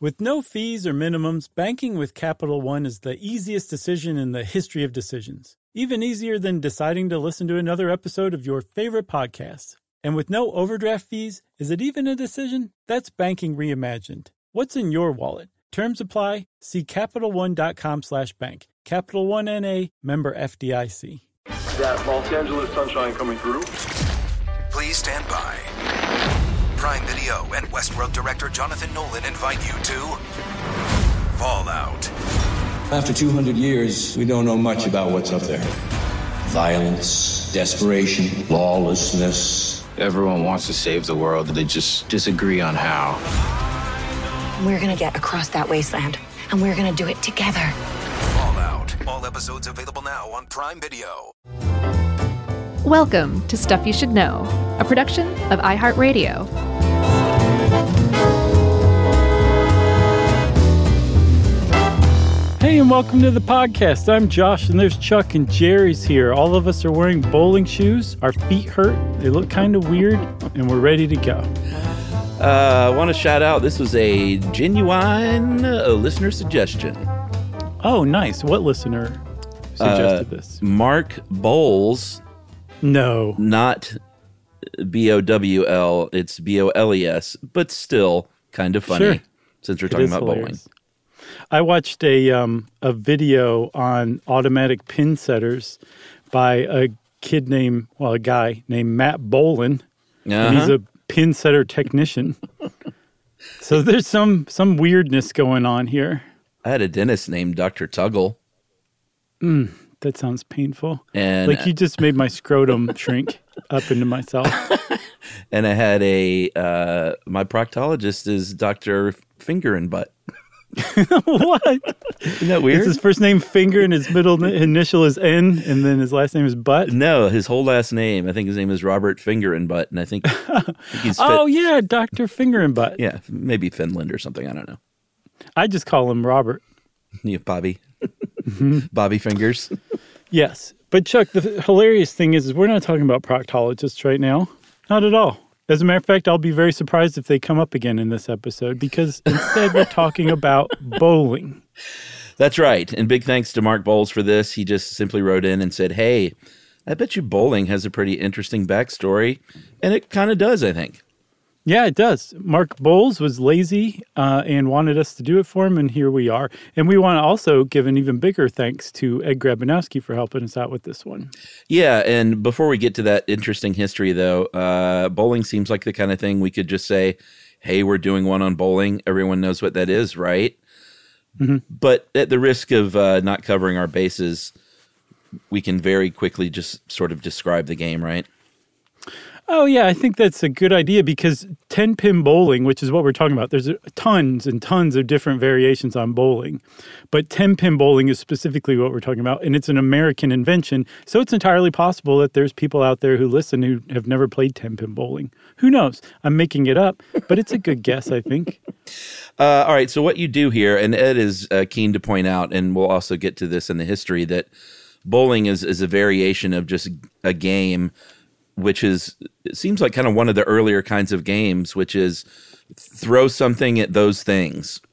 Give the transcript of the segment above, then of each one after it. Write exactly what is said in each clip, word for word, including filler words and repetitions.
With no fees or minimums, banking with Capital One is the easiest decision in the history of decisions. Even easier than deciding to listen to another episode of your favorite podcast. And with no overdraft fees, is it even a decision? That's banking reimagined. What's in your wallet? Terms apply. See CapitalOne.com slash bank. Capital One N A, member F D I C. That Los Angeles sunshine coming through. Please stand by. Prime Video and Westworld director Jonathan Nolan invite you to Fallout. After two hundred years, we don't know much about what's up there. Violence, desperation, lawlessness. Everyone wants to save the world, they just disagree on how. We're gonna get across that wasteland, and we're gonna do it together. Fallout. All episodes available now on Prime Video. Welcome to Stuff You Should Know, a production of iHeartRadio. Hey, and welcome to the podcast. I'm Josh, and there's Chuck and Jerry's here. All of us are wearing bowling shoes. Our feet hurt. They look kind of weird, and we're ready to go. Uh, I want to shout out, this was a genuine uh, listener suggestion. Oh, nice. What listener suggested uh, this? Mark Bowles. No. Not B O W L, it's B O L E S, but still kind of funny, sure. since we're It talking is about hilarious. bowling. I watched a um, a video on automatic pin setters by a kid named, well, a guy named Matt Bolin. Uh-huh. And he's a pin setter technician. So there's some some weirdness going on here. I had a dentist named Doctor Tuggle. Mm, that sounds painful. And like you just made my scrotum shrink up into myself. And I had a, uh, my proctologist is Doctor Finger and Butt. What? Isn't that weird? Is his first name Finger and his middle initial is N and then his last name is Butt? No, his whole last name, I think his name is Robert Finger and Butt, and I think, I think he's Oh, fit, yeah, Doctor Finger and Butt. yeah, maybe Finland or something, I don't know. I just call him Robert. Yeah, Bobby. Mm-hmm. Bobby Fingers. Yes. But Chuck, the hilarious thing is, is we're not talking about proctologists right now. Not at all. As a matter of fact, I'll be very surprised if they come up again in this episode because instead we're talking about bowling. That's right. And big thanks to Mark Bowles for this. He just simply wrote in and said, hey, I bet you bowling has a pretty interesting backstory. And it kind of does, I think. Yeah, it does. Mark Bowles was lazy uh, and wanted us to do it for him, and here we are. And we want to also give an even bigger thanks to Ed Grabanowski for helping us out with this one. Yeah, and before we get to that interesting history, though, uh, bowling seems like the kind of thing we could just say, hey, we're doing one on bowling. Everyone knows what that is, right? Mm-hmm. But at the risk of uh, not covering our bases, we can very quickly just sort of describe the game, right? Oh, yeah, I think that's a good idea because ten-pin bowling, which is what we're talking about, there's tons and tons of different variations on bowling. But ten-pin bowling is specifically what we're talking about, and it's an American invention. So it's entirely possible that there's people out there who listen who have never played ten-pin bowling. Who knows? I'm making it up, but it's a good guess, I think. Uh, all right, so what you do here, and Ed is uh, keen to point out, and we'll also get to this in the history, that bowling is, is a variation of just a game which is, it seems like kind of one of the earlier kinds of games, which is throw something at those things,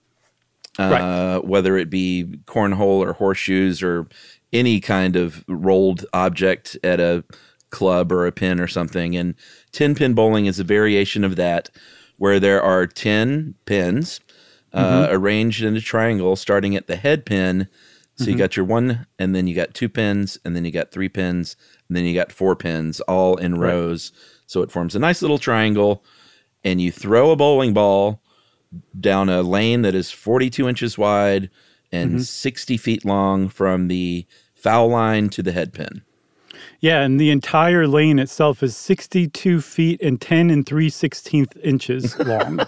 uh, right. whether it be cornhole or horseshoes or any kind of rolled object at a club or a pin or something. And ten-pin bowling is a variation of that, where there are ten pins uh, mm-hmm. arranged in a triangle starting at the head pin. So mm-hmm. you got your one, and then you got two pins, and then you got three pins, and then you got four pins, all in right. rows. So it forms a nice little triangle, and you throw a bowling ball down a lane that is forty-two inches wide and mm-hmm. sixty feet long from the foul line to the head pin. Yeah, and the entire lane itself is sixty-two feet and ten and three sixteenth inches long,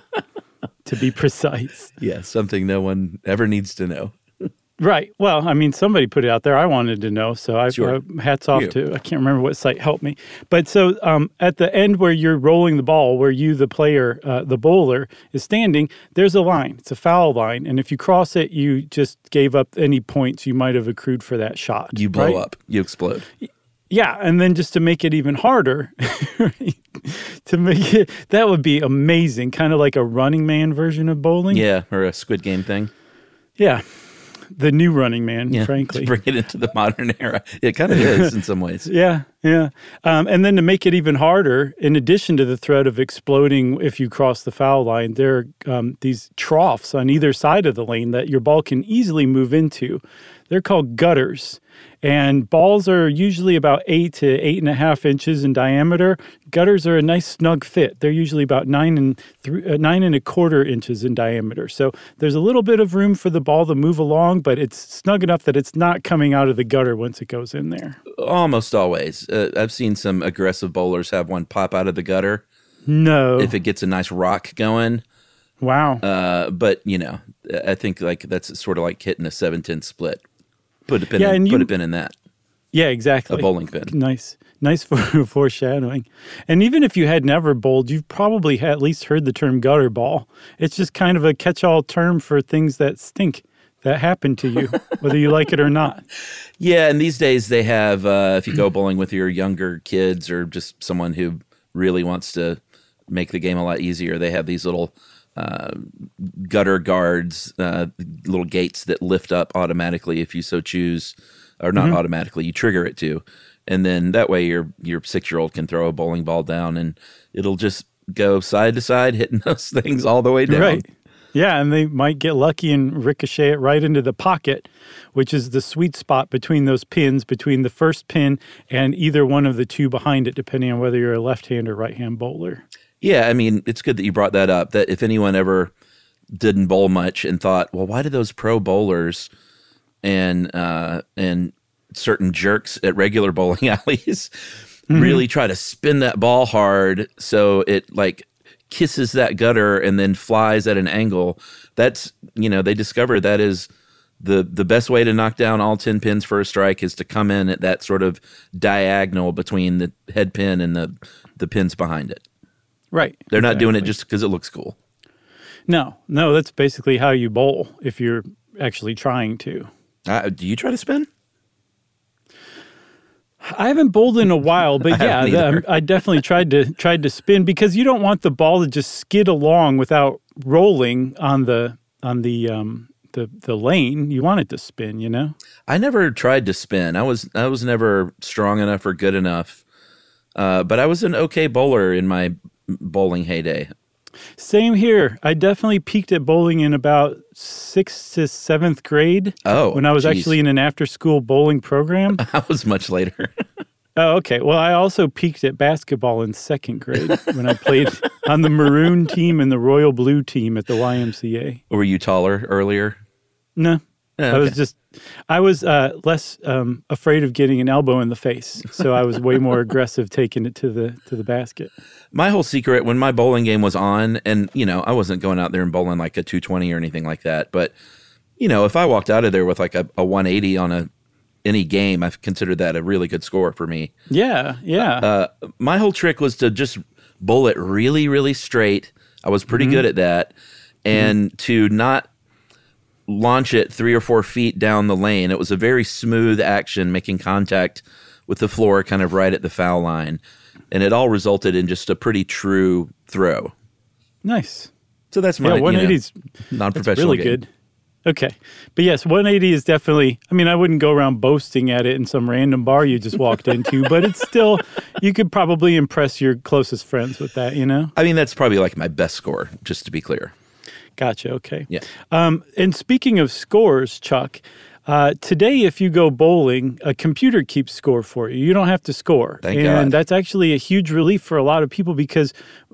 to be precise. Yeah, something no one ever needs to know. Right. Well, I mean, somebody put it out there. I wanted to know. So I sure. uh, hats off you. to, I can't remember what site helped me. But so um, at the end where you're rolling the ball, where you, the player, uh, the bowler, is standing, there's a line. It's a foul line. And if you cross it, you just gave up any points you might have accrued for that shot. You blow right? up. You explode. Yeah, and then just to make it even harder, to make it, that would be amazing, kind of like a Running Man version of bowling. Yeah, or a Squid Game thing. Yeah, the new Running Man, yeah, frankly. To bring it into the modern era. It kind of is in some ways. Yeah, yeah. Um, and then to make it even harder, in addition to the threat of exploding if you cross the foul line, there are um, these troughs on either side of the lane that your ball can easily move into. They're called gutters. And balls are usually about eight to eight and a half inches in diameter. Gutters are a nice snug fit. They're usually about nine and three, uh, nine and a quarter inches in diameter. So there's a little bit of room for the ball to move along, but it's snug enough that it's not coming out of the gutter once it goes in there. Almost always. Uh, I've seen some aggressive bowlers have one pop out of the gutter. No. If it gets a nice rock going. Wow. Uh, but, you know, I think like that's sort of like hitting a seven ten split. Put a pin, yeah, in, and put you, a pin in that. Yeah, exactly. A bowling pin. Nice. Nice for foreshadowing. And even if you had never bowled, you've probably had at least heard the term gutter ball. It's just kind of a catch-all term for things that stink, that happen to you, whether you like it or not. Yeah, and these days they have, uh, if you go bowling with your younger kids or just someone who really wants to make the game a lot easier, they have these little uh, gutter guards, uh, little gates that lift up automatically if you so choose, or not mm-hmm. automatically, you trigger it to. And then that way your your six-year-old can throw a bowling ball down and it'll just go side to side, hitting those things all the way down. Right. Yeah, and they might get lucky and ricochet it right into the pocket, which is the sweet spot between those pins, between the first pin and either one of the two behind it, depending on whether you're a left-hand or right-hand bowler. Yeah, I mean, it's good that you brought that up, that if anyone ever didn't bowl much and thought, well, why do those pro bowlers and uh, and certain jerks at regular bowling alleys mm-hmm. really try to spin that ball hard so it, like, kisses that gutter and then flies at an angle? That's, you know, they discovered that is the the best way to knock down all ten pins for a strike is to come in at that sort of diagonal between the head pin and the, the pins behind it. Right. They're exactly. not doing it just because it looks cool. No, no, that's basically how you bowl if you're actually trying to. Uh, do you try to spin? I haven't bowled in a while, but yeah, the, I definitely tried to tried to spin because you don't want the ball to just skid along without rolling on the on the um the the lane. You want it to spin, you know. I never tried to spin. I was I was never strong enough or good enough, uh, but I was an okay bowler in my bowling heyday. Same here. I definitely peaked at bowling in about sixth to seventh grade. Oh, when I was geez. actually in an after-school bowling program. I was much later. Oh, okay. Well, I also peaked at basketball in second grade when I played on the maroon team and the royal blue team at the Y M C A. Were you taller earlier? No. Oh, okay. I was just, I was uh, less um, afraid of getting an elbow in the face, so I was way more aggressive taking it to the to the basket. My whole secret when my bowling game was on, and you know, I wasn't going out there and bowling like a two twenty or anything like that, but you know, if I walked out of there with like a, a one eighty on a any game, I've considered that a really good score for me. Yeah, yeah. Uh, my whole trick was to just bowl it really, really straight. I was pretty mm-hmm. good at that, and mm-hmm. to not launch it three or four feet down the lane. It was a very smooth action, making contact with the floor kind of right at the foul line. And it all resulted in just a pretty true throw. Nice. So that's my yeah, one eighty's you know, non-professional really game. Good. Okay. But yes, one eighty is definitely, I mean, I wouldn't go around boasting at it in some random bar you just walked into, but it's still, you could probably impress your closest friends with that, you know? I mean, that's probably like my best score, just to be clear. Gotcha. Okay. Yeah. Um, and speaking of scores, Chuck, uh, today if you go bowling, a computer keeps score for you. You don't have to score. Thank and God. That's actually a huge relief for a lot of people because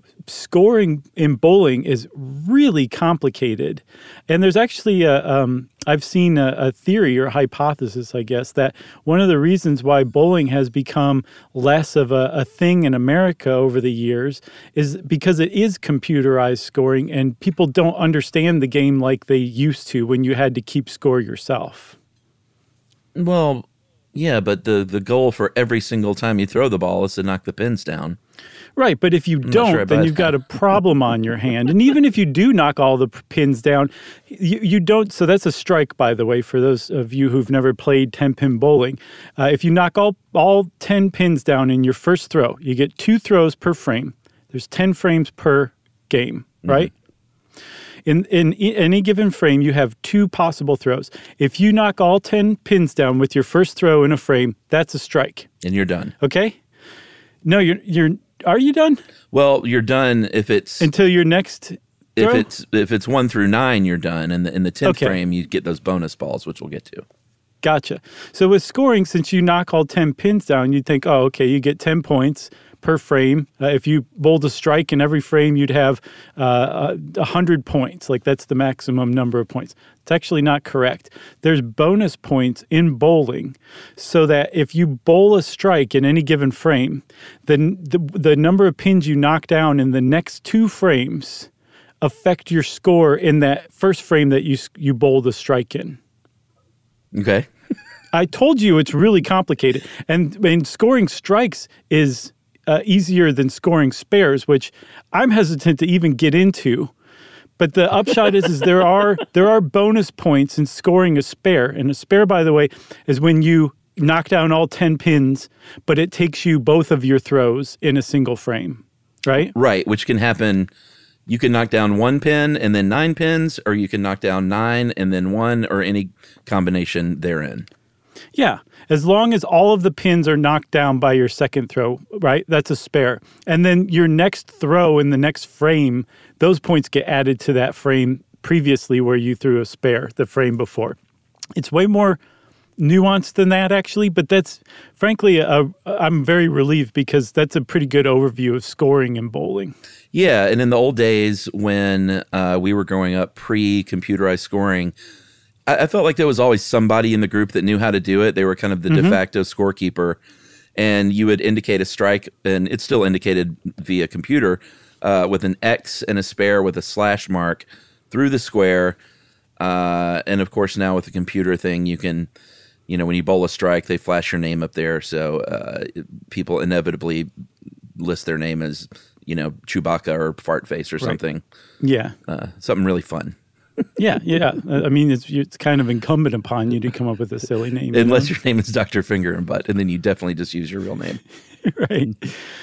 scoring in bowling is really complicated. And there's actually a, um, I've seen a, a theory or hypothesis, I guess, that one of the reasons why bowling has become less of a, a thing in America over the years is because it is computerized scoring and people don't understand the game like they used to when you had to keep score yourself. Well, Yeah, but the, the goal for every single time you throw the ball is to knock the pins down. Right, but if you I'm don't, sure then you've got a problem on your hand. And even if you do knock all the p- pins down, you, you don't. So that's a strike, by the way, for those of you who've never played ten-pin bowling. Uh, if you knock all, all ten pins down in your first throw, you get two throws per frame. There's ten frames per game, right? Mm-hmm. In, in in any given frame, you have two possible throws. If you knock all ten pins down with your first throw in a frame, that's a strike. And you're done. Okay? No, you're you're. Are you done? Well, you're done if it's until your next throw? If it's if it's one through nine, you're done. And in, in the tenth okay. frame, you get those bonus balls, which we'll get to. Gotcha. So with scoring, since you knock all ten pins down, you'd think, oh, okay, you get ten points per frame. Uh, if you bowled a strike in every frame, you'd have uh, one hundred points. Like that's the maximum number of points. It's actually not correct. There's bonus points in bowling so that if you bowl a strike in any given frame, then the, the number of pins you knock down in the next two frames affect your score in that first frame that you you bowled a strike in. Okay. I told you it's really complicated. And, and scoring strikes is uh, easier than scoring spares, which I'm hesitant to even get into. But the upshot is, is there are there are bonus points in scoring a spare. And a spare, by the way, is when you knock down all ten pins, but it takes you both of your throws in a single frame, right? Right, which can happen. You can knock down one pin and then nine pins, or you can knock down nine and then one, or any combination therein. Yeah, as long as all of the pins are knocked down by your second throw, right? That's a spare. And then your next throw in the next frame, those points get added to that frame previously where you threw a spare, the frame before. It's way more nuanced than that, actually, but that's, frankly, a, I'm very relieved because that's a pretty good overview of scoring in bowling. Yeah, and in the old days when uh, we were growing up pre-computerized scoring, I, I felt like there was always somebody in the group that knew how to do it. They were kind of the mm-hmm. de facto scorekeeper, and you would indicate a strike, and it's still indicated via computer uh, with an X and a spare with a slash mark through the square. Uh, and of course, now with the computer thing, you can, you know, when you bowl a strike, they flash your name up there. So uh, people inevitably list their name as, you know, Chewbacca or Fartface or something. Right. Yeah. Uh, something really fun. yeah, yeah. I mean, it's it's kind of incumbent upon you to come up with a silly name. Unless you know? your name is Doctor Finger and Butt, and then you definitely just use your real name. Right.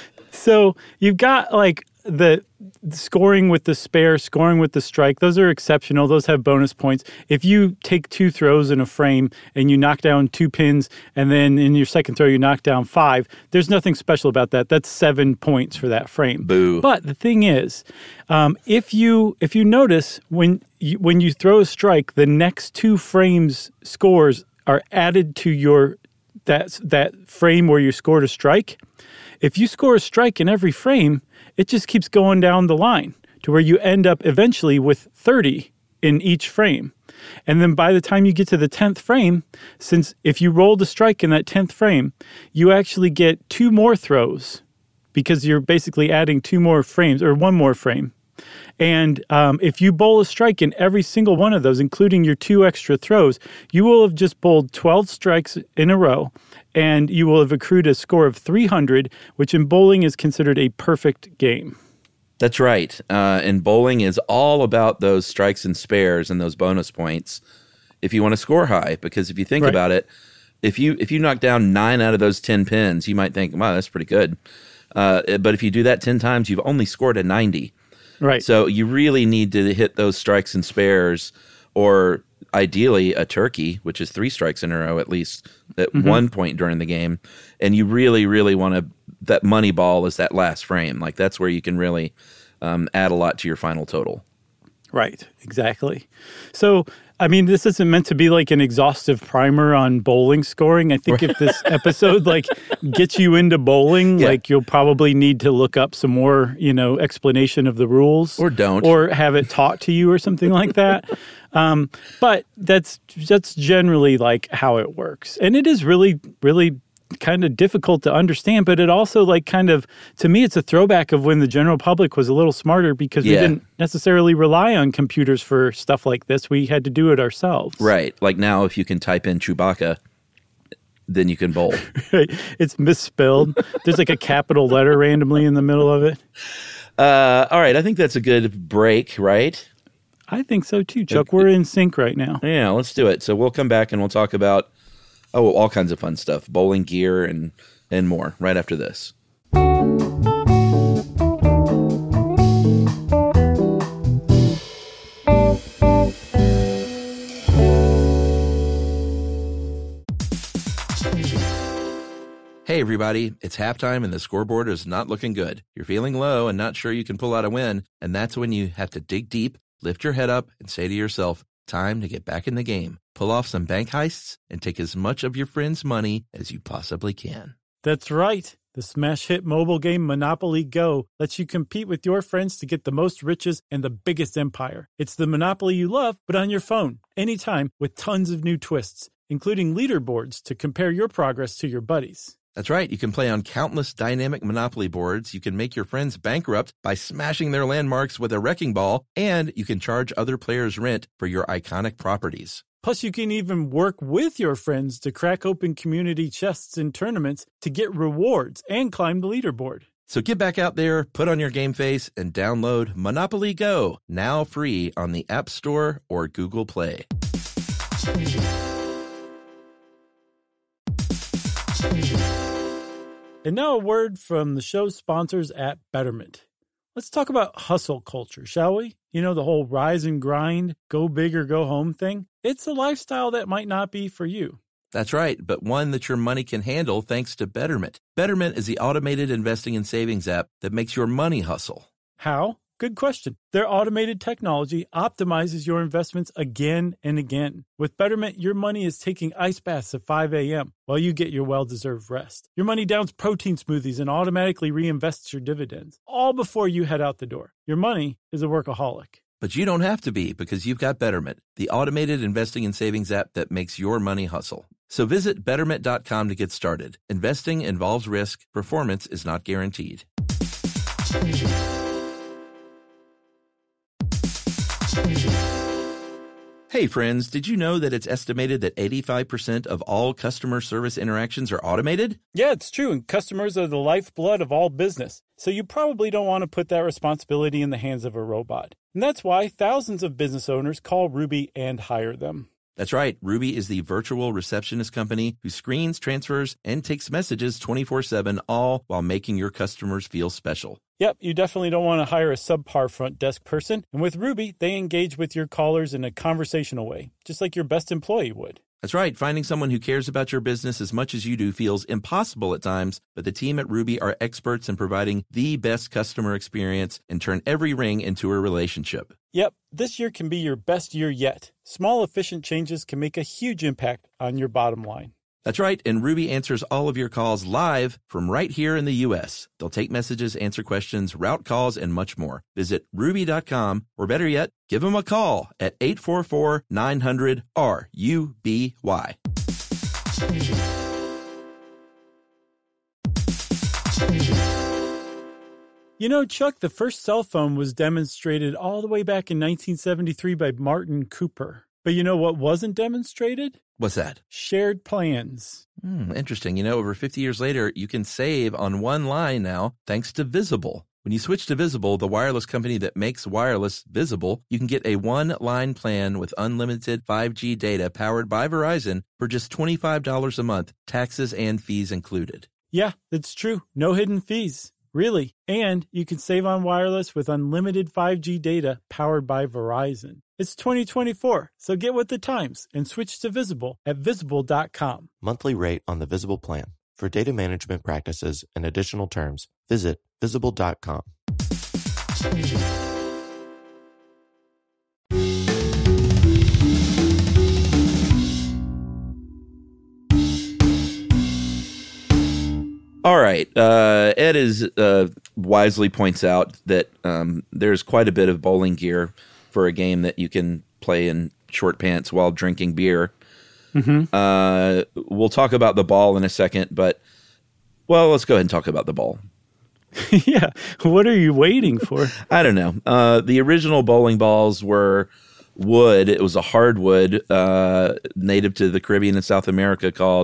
So you've got like the scoring with the spare, scoring with the strike. Those are exceptional. Those have bonus points. If you take two throws in a frame and you knock down two pins, and then in your second throw you knock down five, there's nothing special about that. That's seven points for that frame. Boo. But the thing is, um, if you if you notice when you, when you throw a strike, the next two frames scores are added to your that that frame where you scored a strike. If you score a strike in every frame, it just keeps going down the line to where you end up eventually with thirty in each frame. And then by the time you get to the tenth frame, since if you rolled a strike in that tenth frame, you actually get two more throws because you're basically adding two more frames or one more frame. And um, if you bowl a strike in every single one of those, including your two extra throws, you will have just bowled twelve strikes in a row, and you will have accrued a score of three hundred, which in bowling is considered a perfect game. That's right. Uh, and bowling is all about those strikes and spares and those bonus points if you want to score high. Because if you think right. about it, if you if you knock down nine out of those ten pins, you might think, wow, that's pretty good. Uh, but if you do that ten times, you've only scored a ninety. Right. So you really need to hit those strikes and spares, or ideally a turkey, which is three strikes in a row at least at mm-hmm. one point during the game. And you really, really want to, that money ball is that last frame. Like that's where you can really um, add a lot to your final total. Right, exactly. So, I mean, this isn't meant to be like an exhaustive primer on bowling scoring. I think if this episode like gets you into bowling, yeah. like you'll probably need to look up some more, you know, explanation of the rules. Or don't. Or have it taught to you or something like that. Um, but that's that's generally like how it works. And it is really, really kind of difficult to understand, but it also like kind of, to me, it's a throwback of when the general public was a little smarter because yeah. we didn't necessarily rely on computers for stuff like this. We had to do it ourselves. Right. Like now, if you can type in Chewbacca then you can bowl. It's misspelled. There's like a capital letter randomly in the middle of it. Uh, all right, I think that's a good break, right? I think so too, Chuck. We're in sync right now. Yeah, let's do it. So we'll come back and we'll talk about, oh, all kinds of fun stuff, bowling gear and, and more right after this. Hey, everybody, it's halftime and the scoreboard is not looking good. You're feeling low and not sure you can pull out a win, and that's when you have to dig deep, lift your head up, and say to yourself, time to get back in the game. Pull off some bank heists and take as much of your friends' money as you possibly can. That's right. The smash hit mobile game Monopoly Go lets you compete with your friends to get the most riches and the biggest empire. It's the Monopoly you love, but on your phone, anytime, with tons of new twists, including leaderboards to compare your progress to your buddies. That's right. You can play on countless dynamic Monopoly boards. You can make your friends bankrupt by smashing their landmarks with a wrecking ball, and you can charge other players rent for your iconic properties. Plus, you can even work with your friends to crack open community chests in tournaments to get rewards and climb the leaderboard. So get back out there, put on your game face, and download Monopoly Go, now free on the App Store or Google Play. And now a word from the show's sponsors at Betterment. Let's talk about hustle culture, shall we? You know, the whole rise and grind, go big or go home thing. It's a lifestyle that might not be for you. That's right, but one that your money can handle thanks to Betterment. Betterment is the automated investing and savings app that makes your money hustle. How? Good question. Their automated technology optimizes your investments again and again. With Betterment, your money is taking ice baths at five a.m. while you get your well-deserved rest. Your money downs protein smoothies and automatically reinvests your dividends, all before you head out the door. Your money is a workaholic. But you don't have to be, because you've got Betterment, the automated investing and savings app that makes your money hustle. So visit betterment dot com to get started. Investing involves risk. Performance is not guaranteed. Hey friends, did you know that it's estimated that eighty-five percent of all customer service interactions are automated? Yeah, it's true, and customers are the lifeblood of all business. So you probably don't want to put that responsibility in the hands of a robot. And that's why thousands of business owners call Ruby and hire them. That's right. Ruby is the virtual receptionist company who screens, transfers, and takes messages twenty-four seven, all while making your customers feel special. Yep, you definitely don't want to hire a subpar front desk person. And with Ruby, they engage with your callers in a conversational way, just like your best employee would. That's right. Finding someone who cares about your business as much as you do feels impossible at times, but the team at Ruby are experts in providing the best customer experience and turn every ring into a relationship. Yep, this year can be your best year yet. Small, efficient changes can make a huge impact on your bottom line. That's right, and Ruby answers all of your calls live from right here in the U S. They'll take messages, answer questions, route calls, and much more. Visit ruby dot com, or better yet, give them a call at eight four four, nine hundred, R U B Y. You know, Chuck, the first cell phone was demonstrated all the way back in nineteen seventy-three by Martin Cooper. But you know what wasn't demonstrated? What's that? Shared plans. Hmm, interesting. You know, over fifty years later, you can save on one line now thanks to Visible. When you switch to Visible, the wireless company that makes wireless visible, you can get a one-line plan with unlimited five G data powered by Verizon for just twenty-five dollars a month, taxes and fees included. Yeah, that's true. No hidden fees. Really. And you can save on wireless with unlimited five G data powered by Verizon. It's twenty twenty-four, so get with the times and switch to Visible at visible dot com. Monthly rate on the Visible plan. For data management practices and additional terms, visit visible dot com. All right. Uh, Ed is uh, wisely points out that um, there's quite a bit of bowling gear for a game that you can play in short pants while drinking beer. Mm-hmm. Uh, we'll talk about the ball in a second, but, well, let's go ahead and talk about the ball. Yeah. What are you waiting for? I don't know. Uh, the original bowling balls were wood. It was a hardwood uh, native to the Caribbean and South America called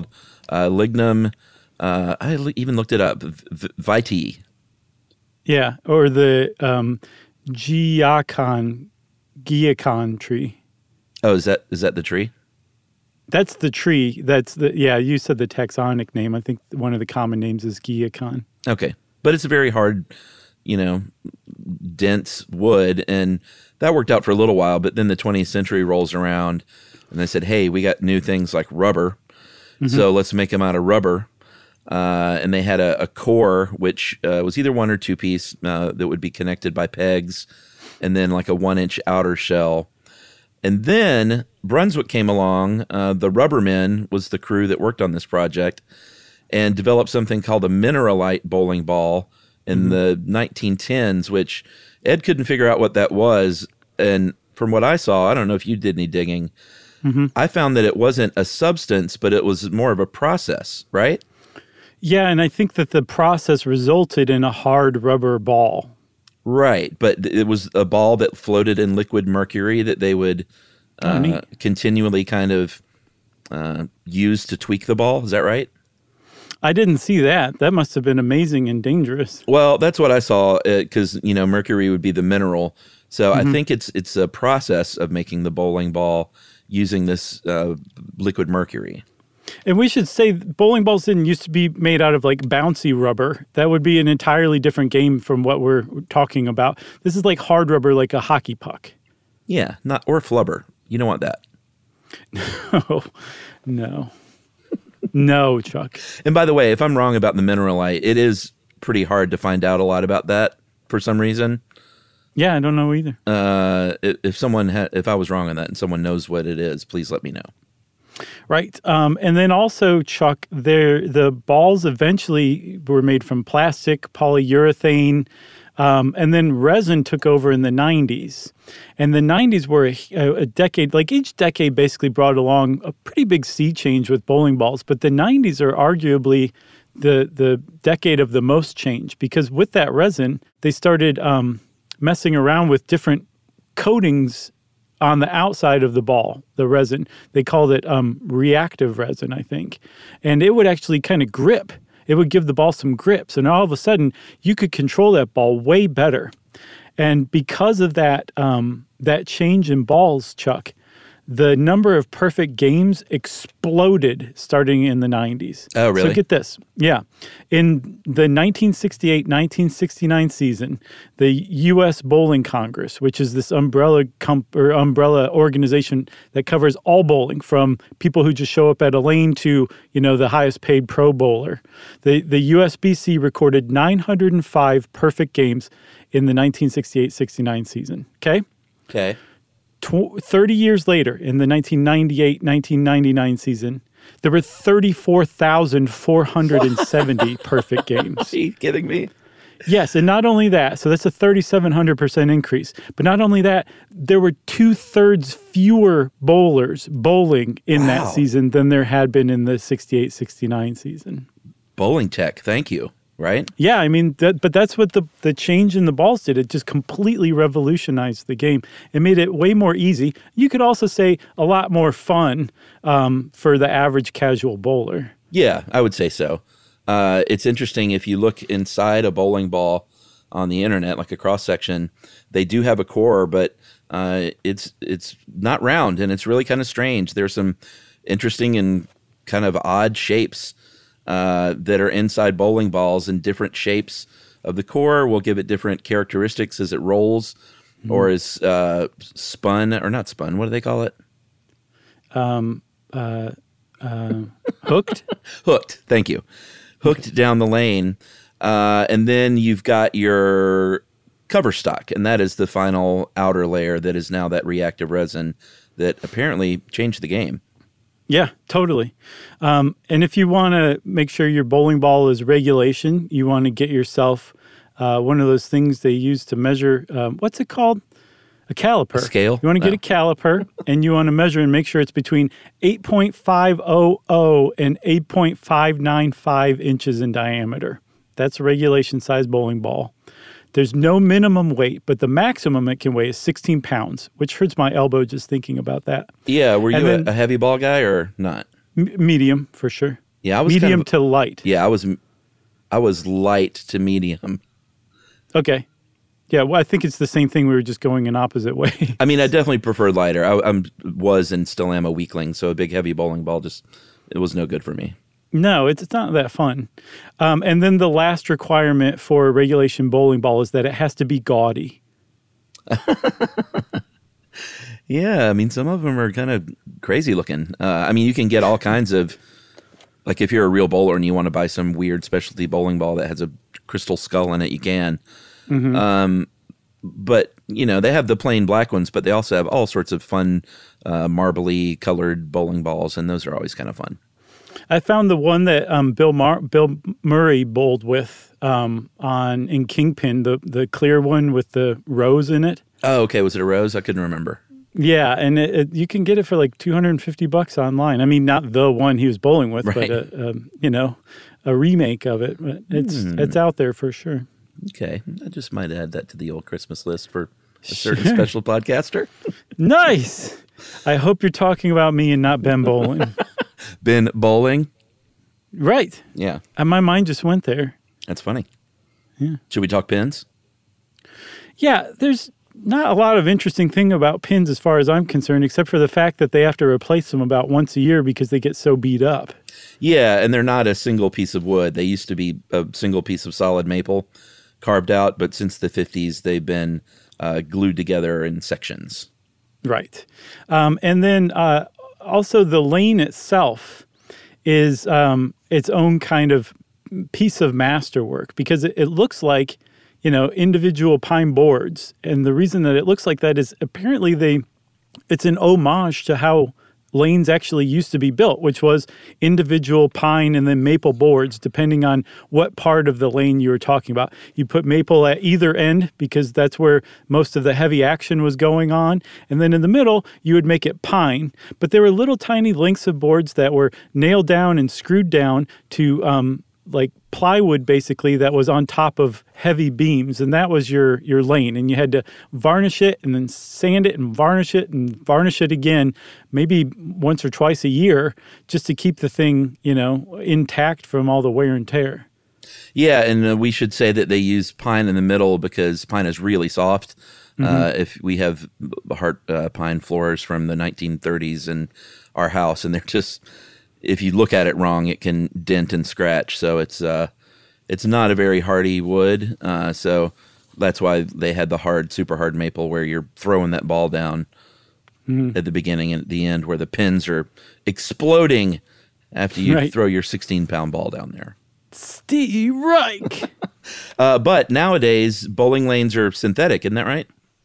uh, lignum. Uh, I l- even looked it up. V- Vitae. Yeah, or the um, Giacon, Giacon tree. Oh, is that is that the tree? That's the tree. That's the yeah. You said the taxonic name. I think one of the common names is Giacon. Okay, but it's a very hard, you know, dense wood, and that worked out for a little while. But then the twentieth century rolls around, and they said, "Hey, we got new things like rubber, mm-hmm. so let's make them out of rubber." Uh, and they had a, a core, which uh, was either one or two piece uh, that would be connected by pegs, and then like a one inch outer shell. And then Brunswick came along. Uh, the Rubbermen was the crew that worked on this project and developed something called a mineralite bowling ball in mm-hmm. the nineteen tens, which Ed couldn't figure out what that was. And from what I saw, I don't know if you did any digging, mm-hmm. I found that it wasn't a substance, but it was more of a process, right? Yeah, and I think that the process resulted in a hard rubber ball. Right, but it was a ball that floated in liquid mercury that they would uh, oh, continually kind of uh, use to tweak the ball. Is that right? I didn't see that. That must have been amazing and dangerous. Well, that's what I saw because, uh, you know, mercury would be the mineral. So mm-hmm. I think it's it's a process of making the bowling ball using this uh, liquid mercury. And we should say bowling balls didn't used to be made out of like bouncy rubber. That would be an entirely different game from what we're talking about. This is like hard rubber, like a hockey puck. Yeah, not or flubber. You don't want that. No, no, no, Chuck. And by the way, if I'm wrong about the mineralite, it is pretty hard to find out a lot about that for some reason. Yeah, I don't know either. Uh, if someone, ha- if I was wrong on that, and someone knows what it is, please let me know. Right. Um, and then also, Chuck, there the balls eventually were made from plastic, polyurethane, um, and then resin took over in the nineties. And the nineties were a, a decade, like each decade basically brought along a pretty big sea change with bowling balls. But the nineties are arguably the, the decade of the most change because with that resin, they started um, messing around with different coatings on the outside of the ball, the resin. They called it um, reactive resin, I think. And it would actually kind of grip. It would give the ball some grips. And all of a sudden, you could control that ball way better. And because of that, um, that change in balls, Chuck, the number of perfect games exploded starting in the nineties. Oh, really? So get this. Yeah. In the nineteen sixty-eight nineteen sixty-nine season, the U S Bowling Congress, which is this umbrella comp- or umbrella organization that covers all bowling from people who just show up at a lane to, you know, the highest paid pro bowler. The, the U S B C recorded nine hundred five perfect games in the nineteen sixty-eight sixty-nine season. Okay? Okay. thirty years later, in the nineteen ninety-eight nineteen ninety-nine season, there were thirty-four thousand four hundred seventy perfect games. Are you kidding me? Yes, and not only that, so that's a three thousand seven hundred percent increase. But not only that, there were two-thirds fewer bowlers bowling in wow. that season than there had been in the sixty-eight sixty-nine season. Bowling tech, thank you. Right? Yeah, I mean, that, but that's what the, the change in the balls did. It just completely revolutionized the game. It made it way more easy. You could also say a lot more fun um, for the average casual bowler. Yeah, I would say so. Uh, it's interesting if you look inside a bowling ball on the internet, like a cross section, they do have a core, but uh, it's it's not round, and it's really kind of strange. There's some interesting and kind of odd shapes Uh, that are inside bowling balls, and different shapes of the core will give it different characteristics as it rolls mm-hmm. or is uh, spun, or not spun. What do they call it? Um, uh, uh, hooked? Hooked. Thank you. Hooked okay. down the lane. Uh, and then you've got your cover stock, and that is the final outer layer that is now that reactive resin that apparently changed the game. Yeah, totally. Um, and if you want to make sure your bowling ball is regulation, you want to get yourself uh, one of those things they use to measure, um, what's it called? A caliper. A scale? You want to get no. a caliper, and you want to measure and make sure it's between eight point five hundred and eight point five nine five inches in diameter. That's a regulation size bowling ball. There's no minimum weight, but the maximum it can weigh is sixteen pounds, which hurts my elbow just thinking about that. Yeah, were you then, a heavy ball guy or not? M- medium, for sure. Yeah, I was medium kind of, to light. Yeah, I was I was light to medium. Okay. Yeah, well, I think it's the same thing. We were just going in opposite ways. I mean, I definitely preferred lighter. I I'm, was and still am a weakling, so a big, heavy bowling ball just, it was no good for me. No, it's, it's not that fun. Um, and then the last requirement for a regulation bowling ball is that it has to be gaudy. Yeah, I mean, some of them are kind of crazy looking. Uh, I mean, you can get all kinds of, like if you're a real bowler and you want to buy some weird specialty bowling ball that has a crystal skull in it, you can. Mm-hmm. Um, but, you know, they have the plain black ones, but they also have all sorts of fun uh, marbly colored bowling balls, and those are always kind of fun. I found the one that um, Bill Mar- Bill Murray bowled with um, on in Kingpin, the the clear one with the rose in it. Oh, okay. Was it a rose? I couldn't remember. Yeah, and it, it, you can get it for like two hundred fifty bucks online. I mean, not the one he was bowling with, right. but a, a, you know, a remake of it. But it's mm. it's out there for sure. Okay, I just might add that to the old Christmas list for a certain sure. special podcaster. Nice. I hope you're talking about me and not Ben Bowling. Ben Bowling? Right. Yeah. And my mind just went there. That's funny. Yeah. Should we talk pins? Yeah, there's not a lot of interesting thing about pins as far as I'm concerned, except for the fact that they have to replace them about once a year because they get so beat up. Yeah, and they're not a single piece of wood. They used to be a single piece of solid maple carved out, but since the fifties, they've been uh, glued together in sections. Right. Um, and then uh, also the lane itself is um, its own kind of piece of masterwork because it, it looks like, you know, individual pine boards. And the reason that it looks like that is apparently they, it's an homage to how lanes actually used to be built, which was individual pine and then maple boards, depending on what part of the lane you were talking about. You put maple at either end because that's where most of the heavy action was going on. And then in the middle, you would make it pine. But there were little tiny lengths of boards that were nailed down and screwed down to um, like plywood basically that was on top of heavy beams, and that was your your lane, and you had to varnish it and then sand it and varnish it and varnish it again maybe once or twice a year just to keep the thing, you know, intact from all the wear and tear. Yeah, and uh, we should say that they use pine in the middle because pine is really soft. Mm-hmm. Uh, if we have hard uh, pine floors from the nineteen thirties in our house, and they're just, if you look at it wrong, it can dent and scratch. So it's uh, it's not a very hardy wood. Uh, so that's why they had the hard, super hard maple where you're throwing that ball down mm-hmm. at the beginning and at the end, where the pins are exploding after you right. throw your sixteen pound ball down there. Steve Reich. uh, but nowadays, bowling lanes are synthetic. Isn't that right?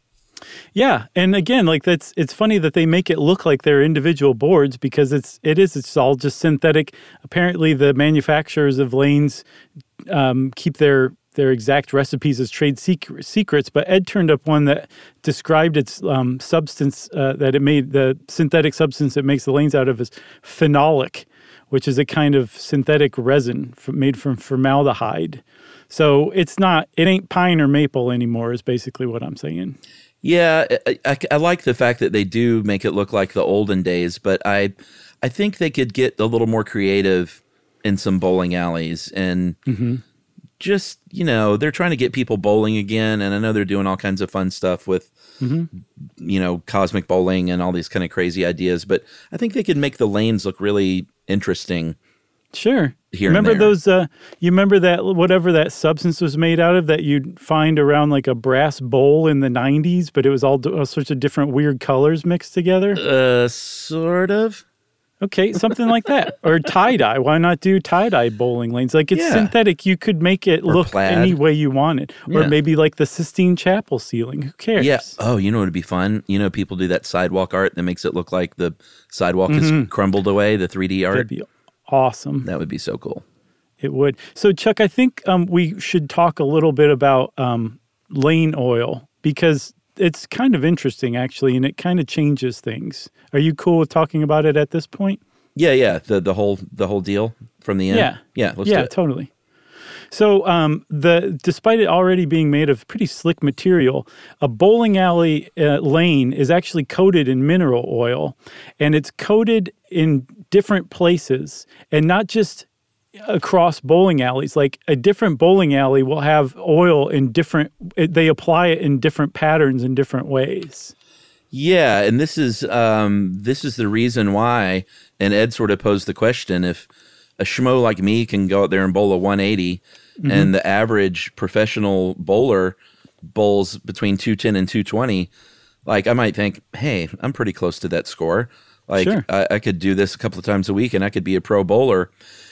Yeah, and again, like that's it's funny that they make it look like they're individual boards because it's it is it's all just synthetic. Apparently, the manufacturers of lanes um, keep their their exact recipes as trade secret, secrets. But Ed turned up one that described its um, substance uh, that it made the synthetic substance it makes the lanes out of is phenolic, which is a kind of synthetic resin from, made from formaldehyde. So it's not it ain't pine or maple anymore. Is basically what I'm saying. Yeah, I, I, I like the fact that they do make it look like the olden days, but I I think they could get a little more creative in some bowling alleys and mm-hmm. just, you know, they're trying to get people bowling again, and I know they're doing all kinds of fun stuff with, mm-hmm. you know, cosmic bowling and all these kind of crazy ideas, but I think they could make the lanes look really interesting. Sure. Here remember those, uh, you remember that, whatever that substance was made out of that you'd find around like a brass bowl in the nineties, but it was all, all sorts of different weird colors mixed together? Uh, sort of. Okay, something like that. Or tie-dye. Why not do tie-dye bowling lanes? Like it's yeah. synthetic. You could make it or look plaid. Any way you wanted. Or yeah. maybe like the Sistine Chapel ceiling. Who cares? Yeah. Oh, you know what would be fun? You know, people do that sidewalk art that makes it look like the sidewalk mm-hmm. has crumbled away, the three D art. That'd be awesome. That would be so cool. It would. So, Chuck, I think um, we should talk a little bit about um, lane oil because it's kind of interesting, actually, and it kind of changes things. Are you cool with talking about it at this point? Yeah, yeah. The the whole the whole deal from the end. Yeah, yeah. Let's yeah, do it. Totally. So um, the despite it already being made of pretty slick material, a bowling alley uh, lane is actually coated in mineral oil, and it's coated in different places, and not just across bowling alleys. Like a different bowling alley will have oil in different, they apply it in different patterns in different ways. Yeah, and this is um, this is the reason why, and Ed sort of posed the question, if a schmo like me can go out there and bowl a one eighty, mm-hmm. and the average professional bowler bowls between two ten and two twenty, like I might think, hey, I'm pretty close to that score. Like sure. I, I could do this a couple of times a week and I could be a pro bowler.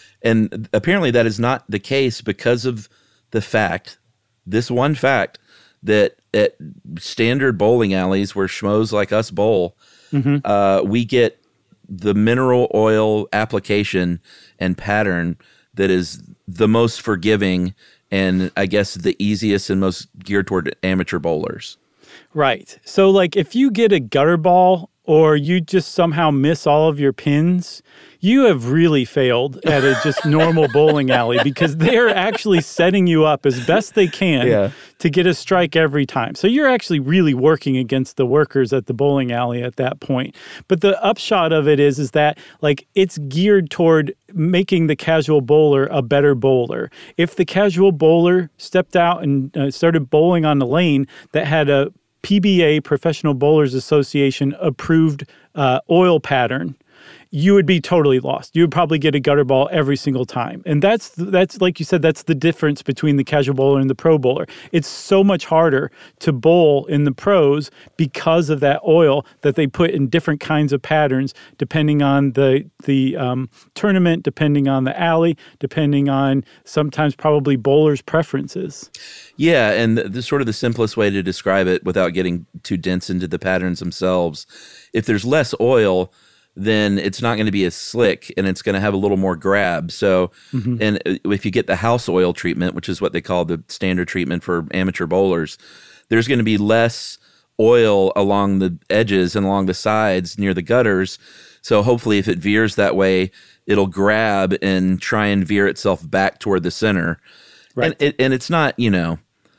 And apparently that is not the case because of the fact, this one fact, that at standard bowling alleys where schmoes like us bowl, mm-hmm. uh, we get the mineral oil application and pattern that is the most forgiving and I guess the easiest and most geared toward amateur bowlers. Right. So like if you get a gutter ball or you just somehow miss all of your pins, you have really failed at a just normal bowling alley because they're actually setting you up as best they can yeah. to get a strike every time. So you're actually really working against the workers at the bowling alley at that point. But the upshot of it is, is that like it's geared toward making the casual bowler a better bowler. If the casual bowler stepped out and uh, started bowling on the lane that had a P B A, Professional Bowlers Association approved uh, oil pattern, you would be totally lost. You would probably get a gutter ball every single time. And that's, that's like you said, that's the difference between the casual bowler and the pro bowler. It's so much harder to bowl in the pros because of that oil that they put in different kinds of patterns depending on the the um, tournament, depending on the alley, depending on sometimes probably bowlers' preferences. Yeah, and the, the sort of the simplest way to describe it without getting too dense into the patterns themselves, if there's less oil, then it's not going to be as slick and it's going to have a little more grab. So, mm-hmm. and if you get the house oil treatment, which is what they call the standard treatment for amateur bowlers, there's going to be less oil along the edges and along the sides near the gutters. So hopefully if it veers that way, it'll grab and try and veer itself back toward the center. Right. And, it, and it's not, you know,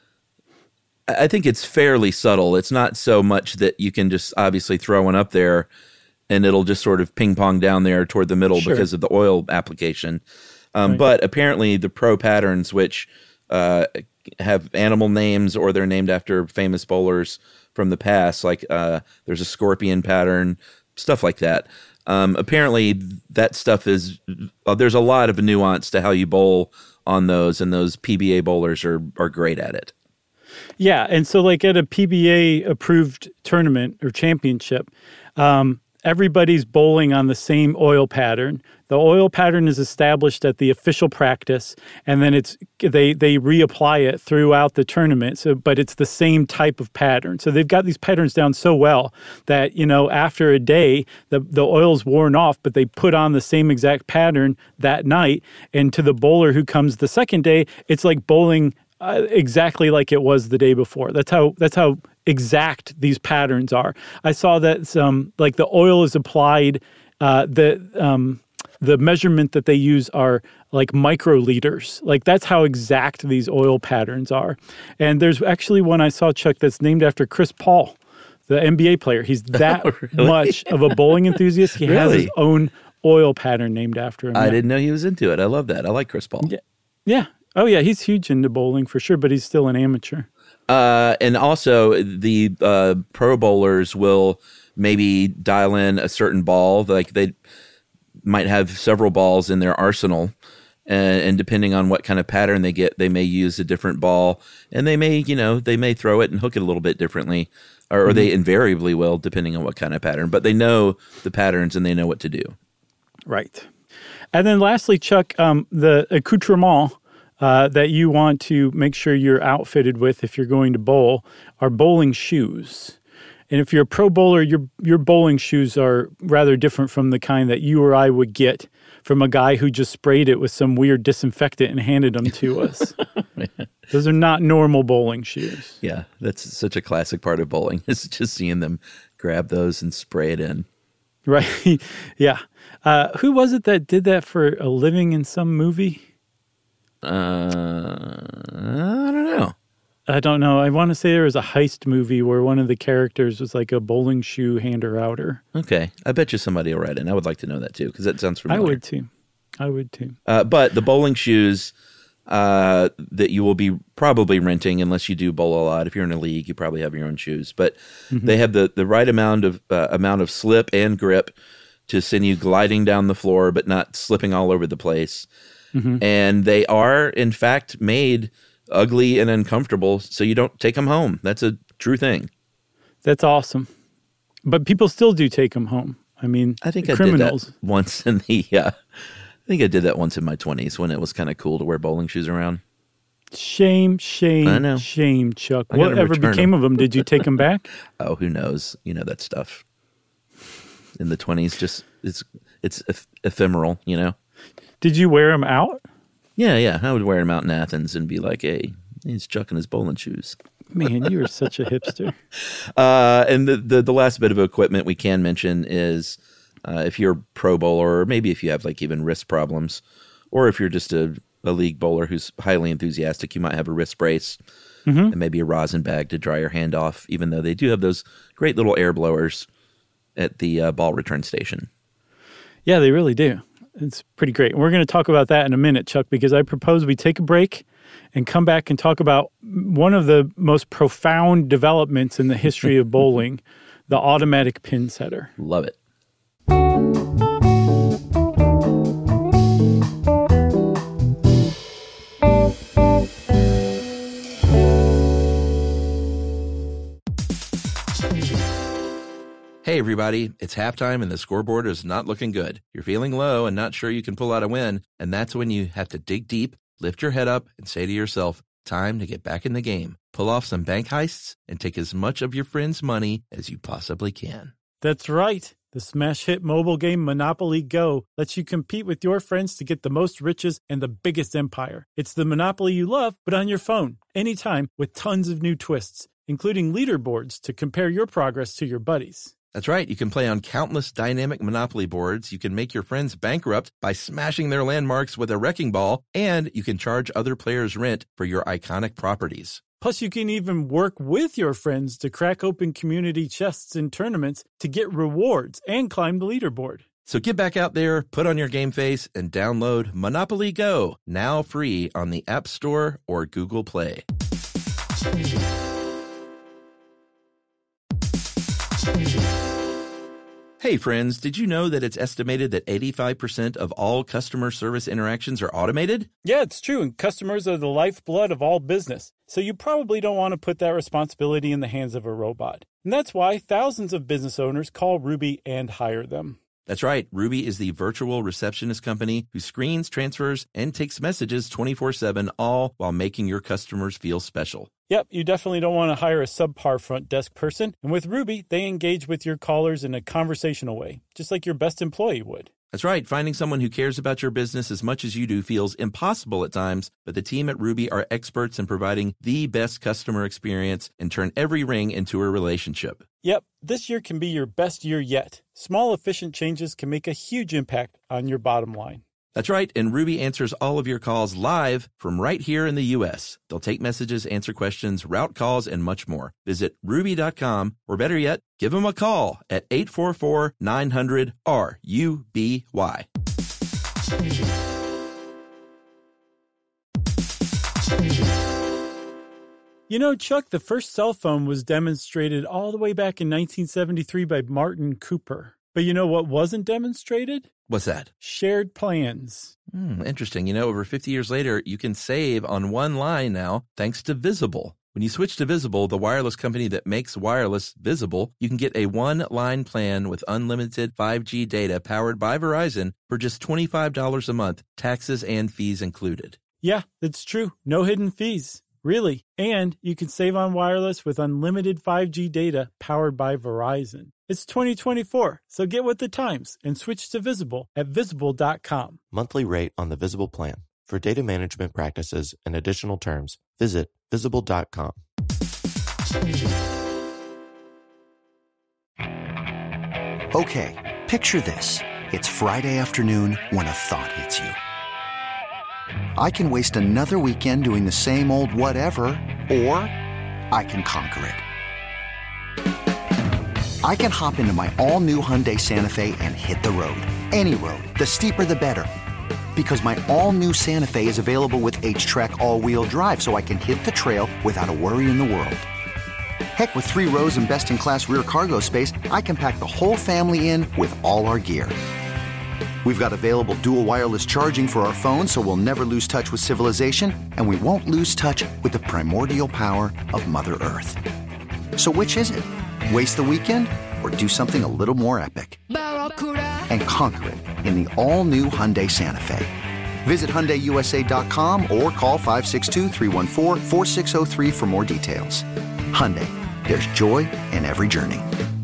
I think it's fairly subtle. It's not so much that you can just obviously throw one up there and it'll just sort of ping pong down there toward the middle sure. because of the oil application. Um, right. But apparently the pro patterns, which uh, have animal names or they're named after famous bowlers from the past, like uh, there's a scorpion pattern, stuff like that. Um, apparently that stuff is, uh, there's a lot of nuance to how you bowl on those, and those P B A bowlers are are great at it. Yeah, and so like at a P B A approved tournament or championship, um, everybody's bowling on the same oil pattern. The oil pattern is established at the official practice, and then it's they they reapply it throughout the tournament. So, but it's the same type of pattern. So they've got these patterns down so well that, you know, after a day, the the oil's worn off, but they put on the same exact pattern that night. And to the bowler who comes the second day, it's like bowling uh, exactly like it was the day before. That's how that's how exact these patterns are. I saw that some like the oil is applied. Uh, the um, the measurement that they use are like microliters. Like that's how exact these oil patterns are. And there's actually one I saw, Chuck, that's named after Chris Paul, the N B A player. He's that oh, really? much of a bowling enthusiast. He really? has his own oil pattern named after him. I now. didn't know he was into it. I love that. I like Chris Paul. Yeah. Yeah. Oh yeah, he's huge into bowling for sure, but he's still an amateur. Uh, and also the uh, pro bowlers will maybe dial in a certain ball. Like they might have several balls in their arsenal, and, and depending on what kind of pattern they get, they may use a different ball, and they may, you know, they may throw it and hook it a little bit differently, or, mm-hmm. or they invariably will, depending on what kind of pattern. But they know the patterns and they know what to do. Right. And then lastly, Chuck, um, the accoutrement Uh, that you want to make sure you're outfitted with if you're going to bowl are bowling shoes. And if you're a pro bowler, your your bowling shoes are rather different from the kind that you or I would get from a guy who just sprayed it with some weird disinfectant and handed them to us. Those are not normal bowling shoes. Yeah, that's such a classic part of bowling, is just seeing them grab those and spray it in. Right, yeah. Uh, who was it that did that for a living in some movie? Uh, I don't know. I don't know. I want to say there was a heist movie where one of the characters was like a bowling shoe hander-outer. Okay. I bet you somebody will write in. I would like to know that, too, because that sounds familiar. I would, too. I would, too. Uh, but the bowling shoes uh, that you will be probably renting, unless you do bowl a lot. If you're in a league, you probably have your own shoes. But mm-hmm. they have the, the right amount of uh, amount of slip and grip to send you gliding down the floor, but not slipping all over the place. Mm-hmm. And they are, in fact, made ugly and uncomfortable, so you don't take them home. That's a true thing. That's awesome. But people still do take them home. I mean, I think I criminals. did that once in the, uh, I think I did that once in my twenties when it was kind of cool to wear bowling shoes around. Shame, shame, I know. shame, Chuck. I gotta Whatever return became them. of them? Did you take them back? Oh, who knows? You know that stuff. In the twenties, just, it's, it's eph- ephemeral, you know? Did you wear them out? Yeah, yeah. I would wear them out in Athens and be like, hey, he's chucking his bowling shoes. Man, you are such a hipster. Uh, and the, the the last bit of equipment we can mention is uh, if you're a pro bowler, or maybe if you have like even wrist problems, or if you're just a, a league bowler who's highly enthusiastic, you might have a wrist brace mm-hmm. and maybe a rosin bag to dry your hand off, even though they do have those great little air blowers at the uh, ball return station. Yeah, they really do. It's pretty great. We're going to talk about that in a minute, Chuck, because I propose we take a break and come back and talk about one of the most profound developments in the history of bowling, the automatic pin setter. Love it. Hey, everybody, it's halftime and the scoreboard is not looking good. You're feeling low and not sure you can pull out a win, and that's when you have to dig deep, lift your head up, and say to yourself, time to get back in the game. Pull off some bank heists and take as much of your friends' money as you possibly can. That's right. The smash hit mobile game Monopoly Go lets you compete with your friends to get the most riches and the biggest empire. It's the Monopoly you love, but on your phone, anytime, with tons of new twists, including leaderboards to compare your progress to your buddies. That's right. You can play on countless dynamic Monopoly boards. You can make your friends bankrupt by smashing their landmarks with a wrecking ball, and you can charge other players rent for your iconic properties. Plus, you can even work with your friends to crack open community chests in tournaments to get rewards and climb the leaderboard. So get back out there, put on your game face, and download Monopoly Go, now free on the App Store or Google Play. Hey friends, did you know that it's estimated that eighty-five percent of all customer service interactions are automated? Yeah, it's true, and customers are the lifeblood of all business. So you probably don't want to put that responsibility in the hands of a robot. And that's why thousands of business owners call Ruby and hire them. That's right. Ruby is the virtual receptionist company who screens, transfers, and takes messages twenty-four seven, all while making your customers feel special. Yep, you definitely don't want to hire a subpar front desk person. And with Ruby, they engage with your callers in a conversational way, just like your best employee would. That's right. Finding someone who cares about your business as much as you do feels impossible at times, but the team at Ruby are experts in providing the best customer experience and turn every ring into a relationship. Yep, this year can be your best year yet. Small, efficient changes can make a huge impact on your bottom line. That's right, and Ruby answers all of your calls live from right here in the U S. They'll take messages, answer questions, route calls, and much more. Visit ruby dot com, or better yet, give them a call at eight four four, nine hundred, R U B Y. You know, Chuck, the first cell phone was demonstrated all the way back in nineteen seventy-three by Martin Cooper. But you know what wasn't demonstrated? What's that? Shared plans. Hmm, interesting. You know, over fifty years later, you can save on one line now thanks to Visible. When you switch to Visible, the wireless company that makes wireless visible, you can get a one-line plan with unlimited five G data powered by Verizon for just twenty-five dollars a month, taxes and fees included. Yeah, it's true. No hidden fees. Really. And you can save on wireless with unlimited five G data powered by Verizon. It's twenty twenty-four, so get with the times and switch to Visible at visible dot com. Monthly rate on the Visible plan. For data management practices and additional terms, visit visible dot com. Okay, picture this. It's Friday afternoon when a thought hits you. I can waste another weekend doing the same old whatever, or I can conquer it. I can hop into my all-new Hyundai Santa Fe and hit the road. Any road. The steeper, the better. Because my all-new Santa Fe is available with H-Track all-wheel drive, so I can hit the trail without a worry in the world. Heck, with three rows and best-in-class rear cargo space, I can pack the whole family in with all our gear. We've got available dual wireless charging for our phones, so we'll never lose touch with civilization, and we won't lose touch with the primordial power of Mother Earth. So which is it? Waste the weekend or do something a little more epic? And conquer it in the all-new Hyundai Santa Fe. Visit Hyundai U S A dot com or call five six two, three one four, four six zero three for more details. Hyundai, there's joy in every journey.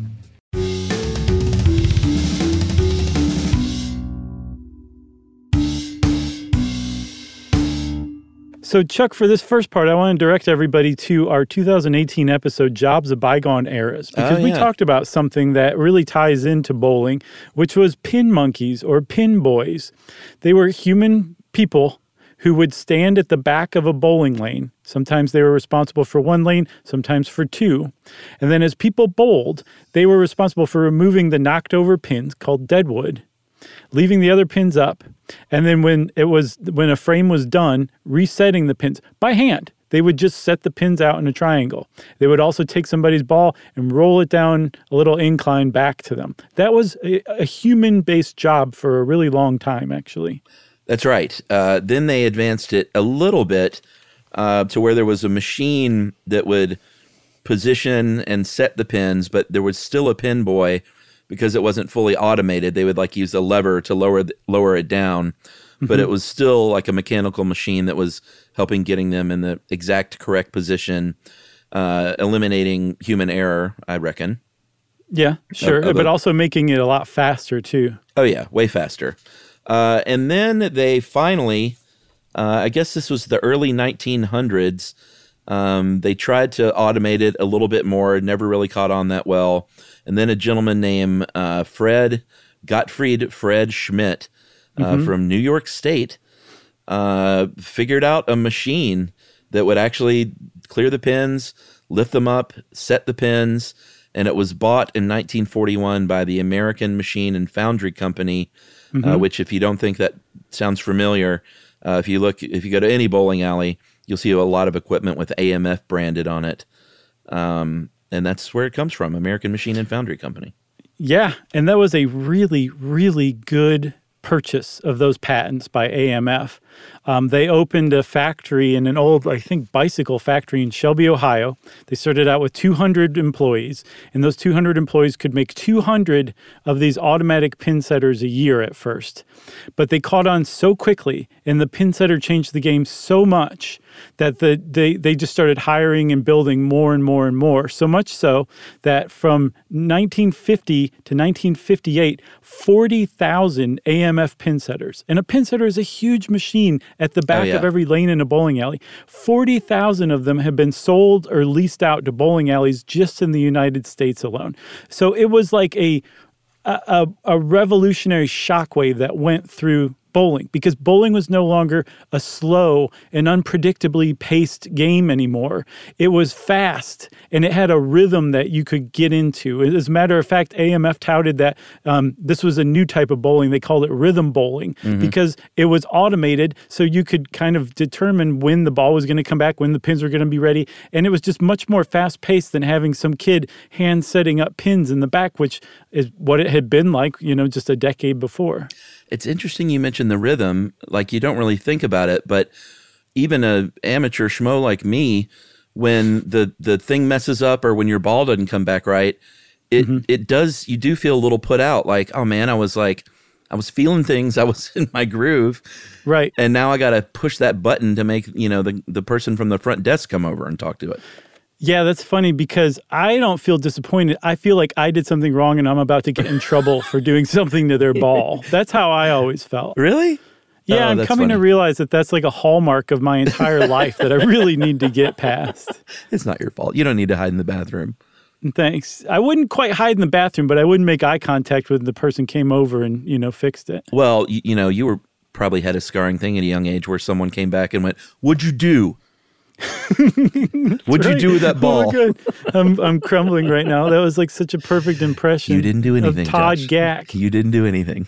So, Chuck, for this first part, I want to direct everybody to our two thousand eighteen episode, Jobs of Bygone Eras, because oh, we yeah. talked about something that really ties into bowling, which was pin monkeys or pin boys. They were human people who would stand at the back of a bowling lane. Sometimes they were responsible for one lane, sometimes for two. And then as people bowled, they were responsible for removing the knocked over pins called deadwood, leaving the other pins up, and then when it was when a frame was done, resetting the pins by hand. They would just set the pins out in a triangle. They would also take somebody's ball and roll it down a little incline back to them. That was a, a human-based job for a really long time, actually. That's right. Uh, then they advanced it a little bit uh, to where there was a machine that would position and set the pins, but there was still a pin boy. Because it wasn't fully automated, they would like use a lever to lower the, lower it down, mm-hmm. but it was still like a mechanical machine that was helping getting them in the exact correct position, uh, eliminating human error, I reckon. Yeah, sure, uh, but a, also making it a lot faster too. Oh yeah, way faster. Uh, and then they finally, uh, I guess this was the early nineteen hundreds, um, they tried to automate it a little bit more, never really caught on that well. And then a gentleman named uh, Fred, Gottfried Fred Schmidt uh, mm-hmm. from New York State uh, figured out a machine that would actually clear the pins, lift them up, set the pins, and it was bought in nineteen forty-one by the American Machine and Foundry Company, mm-hmm. uh, which if you don't think that sounds familiar, uh, if you look, if you go to any bowling alley, you'll see a lot of equipment with A M F branded on it. Um And that's where it comes from, American Machine and Foundry Company. Yeah, and that was a really, really good purchase of those patents by A M F. Um, they opened a factory in an old, I think, bicycle factory in Shelby, Ohio. They started out with two hundred employees, and those two hundred employees could make two hundred of these automatic pin setters a year at first. But they caught on so quickly, and the pin setter changed the game so much that the they, they just started hiring and building more and more and more, so much so that from nineteen fifty to nineteen fifty-eight, forty thousand A M F pin setters. And a pin setter is a huge machine at the back oh, yeah. of every lane in a bowling alley. forty thousand of them have been sold or leased out to bowling alleys just in the United States alone. So it was like a a, a revolutionary shockwave that went through bowling, because bowling was no longer a slow and unpredictably paced game anymore. It was fast, and it had a rhythm that you could get into. As a matter of fact, A M F touted that um, this was a new type of bowling. They called it rhythm bowling mm-hmm. because it was automated, so you could kind of determine when the ball was going to come back, when the pins were going to be ready, and it was just much more fast-paced than having some kid hand setting up pins in the back, which is what it had been like, you know, just a decade before. It's interesting you mentioned the rhythm. Like, you don't really think about it, but even a amateur schmo like me, when the, the thing messes up or when your ball doesn't come back right, it mm-hmm. it does, you do feel a little put out. Like, oh man, I was like, I was feeling things. I was in my groove. Right. And now I got to push that button to make, you know, the, the person from the front desk come over and talk to it. Yeah, that's funny because I don't feel disappointed. I feel like I did something wrong and I'm about to get in trouble for doing something to their ball. That's how I always felt. Really? Yeah, oh, I'm coming funny. to realize that that's like a hallmark of my entire life that I really need to get past. It's not your fault. You don't need to hide in the bathroom. Thanks. I wouldn't quite hide in the bathroom, but I wouldn't make eye contact when the person came over and, you know, fixed it. Well, you, you know, you were probably had a scarring thing at a young age where someone came back and went, "What'd you do? What'd right. you do with that ball?" Oh, good. I'm I'm crumbling right now. That was like such a perfect impression. You didn't do anything, of Todd Josh. Gack. You didn't do anything.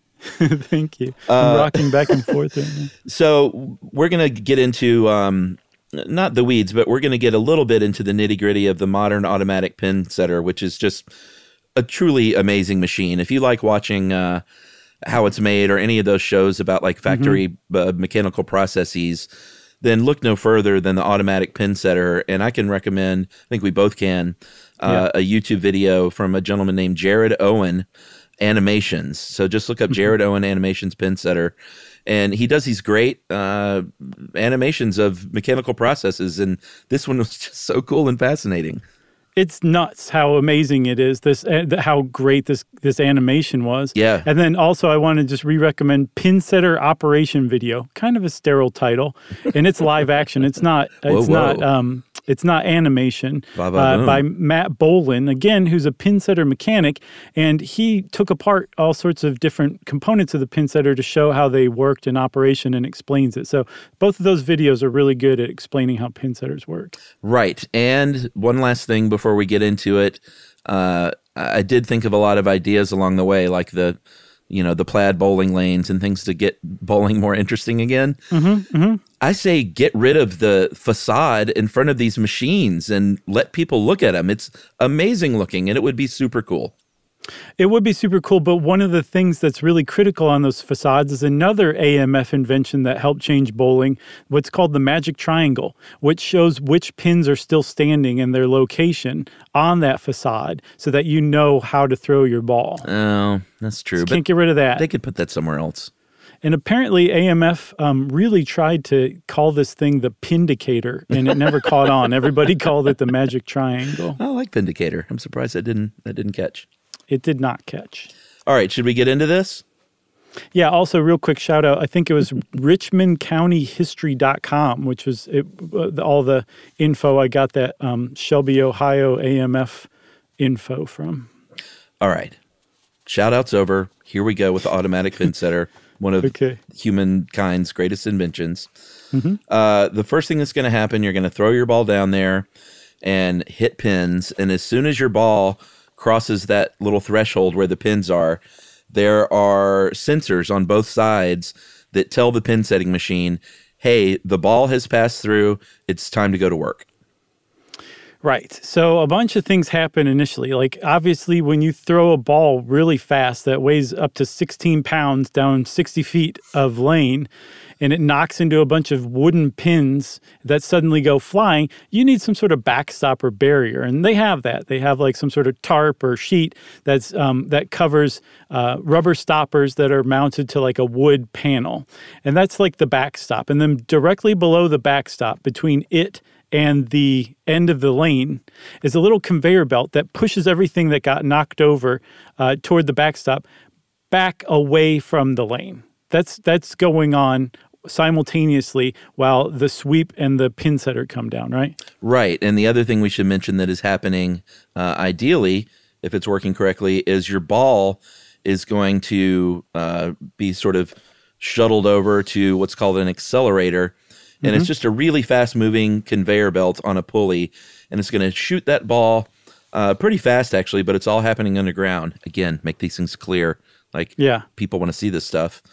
Thank you. I'm uh, rocking back and forth right now. So we're going to get into, um, not the weeds, but we're going to get a little bit into the nitty gritty of the modern automatic pin setter, which is just a truly amazing machine. If you like watching uh, how it's made or any of those shows about like factory mm-hmm. uh, mechanical processes, then look no further than the automatic pin setter. And I can recommend, I think we both can, uh, yeah. a YouTube video from a gentleman named Jared Owen Animations. So just look up Jared Owen Animations pin setter, and he does these great uh, animations of mechanical processes. And this one was just so cool and fascinating. It's nuts how amazing it is, this uh, how great this this animation was. Yeah. And then also I want to just re-recommend Pin Setter Operation Video, kind of a sterile title, and it's live action. It's not it's whoa, whoa. not um it's not animation. Uh, by Matt Bolin, again, who's a pin setter mechanic, and he took apart all sorts of different components of the pin setter to show how they worked in operation and explains it. So both of those videos are really good at explaining how pin setters work. Right. And one last thing before we get into it, uh, I did think of a lot of ideas along the way, like the, you know, the plaid bowling lanes and things to get bowling more interesting again. Mm-hmm, mm-hmm. I say get rid of the facade in front of these machines and let people look at them. It's amazing looking, and it would be super cool. It would be super cool, but one of the things that's really critical on those facades is another A M F invention that helped change bowling, what's called the magic triangle, which shows which pins are still standing and their location on that facade so that you know how to throw your ball. Oh, that's true. So but can't get rid of that. They could put that somewhere else. And apparently A M F um, really tried to call this thing the Pindicator, and it never caught on. Everybody called it the magic triangle. I like Pindicator. I'm surprised that didn't that didn't catch. It did not catch. All right, should we get into this? Yeah, also real quick shout out. I think it was richmond county history dot com, which was it, uh, all the info. I got that um, Shelby, Ohio A M F info from. All right. Shout outs over. Here we go with the automatic pin setter, one of okay. humankind's greatest inventions. Mm-hmm. Uh, the first thing that's going to happen, you're going to throw your ball down there and hit pins. And as soon as your ball crosses that little threshold where the pins are, there are sensors on both sides that tell the pin setting machine, hey, the ball has passed through. It's time to go to work. Right. So a bunch of things happen initially. Like, obviously, when you throw a ball really fast that weighs up to sixteen pounds down sixty feet of lane, and it knocks into a bunch of wooden pins that suddenly go flying, you need some sort of backstop or barrier. And they have that. They have like some sort of tarp or sheet that's um, that covers uh, rubber stoppers that are mounted to like a wood panel. And that's like the backstop. And then directly below the backstop, between it and the end of the lane, is a little conveyor belt that pushes everything that got knocked over uh, toward the backstop back away from the lane. That's that's going on simultaneously while the sweep and the pin setter come down, right? Right. And the other thing we should mention that is happening, uh, ideally, if it's working correctly, is your ball is going to uh, be sort of shuttled over to what's called an accelerator. And mm-hmm. it's just a really fast-moving conveyor belt on a pulley, and it's going to shoot that ball uh, pretty fast, actually, but it's all happening underground. Again, make these things clear. Like, yeah. people want to see this stuff.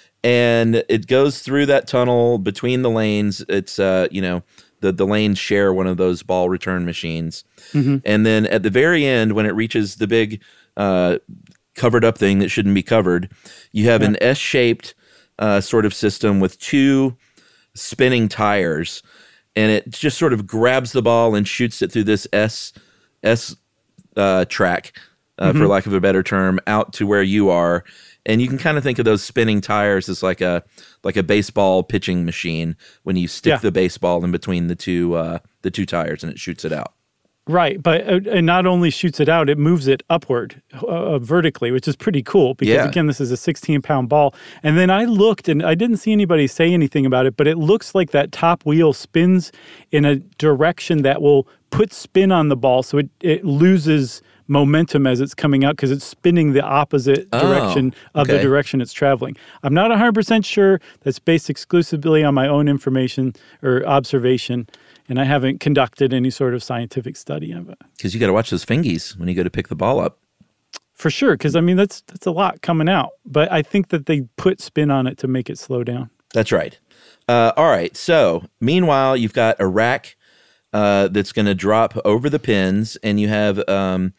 And it goes through that tunnel between the lanes. It's, uh, you know, the, the lanes share one of those ball return machines. Mm-hmm. And then at the very end, when it reaches the big uh, covered-up thing that shouldn't be covered, you have yeah. an S-shaped uh, sort of system with two spinning tires, and it just sort of grabs the ball and shoots it through this S S uh, track, uh, mm-hmm. for lack of a better term, out to where you are. And you can kind of think of those spinning tires as like a like a baseball pitching machine when you stick yeah. the baseball in between the two uh, the two tires and it shoots it out. Right, but uh, it not only shoots it out, it moves it upward uh, vertically, which is pretty cool because, yeah. again, this is a sixteen-pound ball. And then I looked, and I didn't see anybody say anything about it, but it looks like that top wheel spins in a direction that will put spin on the ball so it, it loses momentum as it's coming out because it's spinning the opposite Oh, direction of okay. the direction it's traveling. I'm not one hundred percent sure. That's based exclusively on my own information or observation, and I haven't conducted any sort of scientific study of it. Because you got to watch those fingies when you go to pick the ball up. For sure, because, I mean, that's that's a lot coming out. But I think that they put spin on it to make it slow down. That's right. Uh, all right. So, meanwhile, you've got a rack uh, that's going to drop over the pins, and you have um,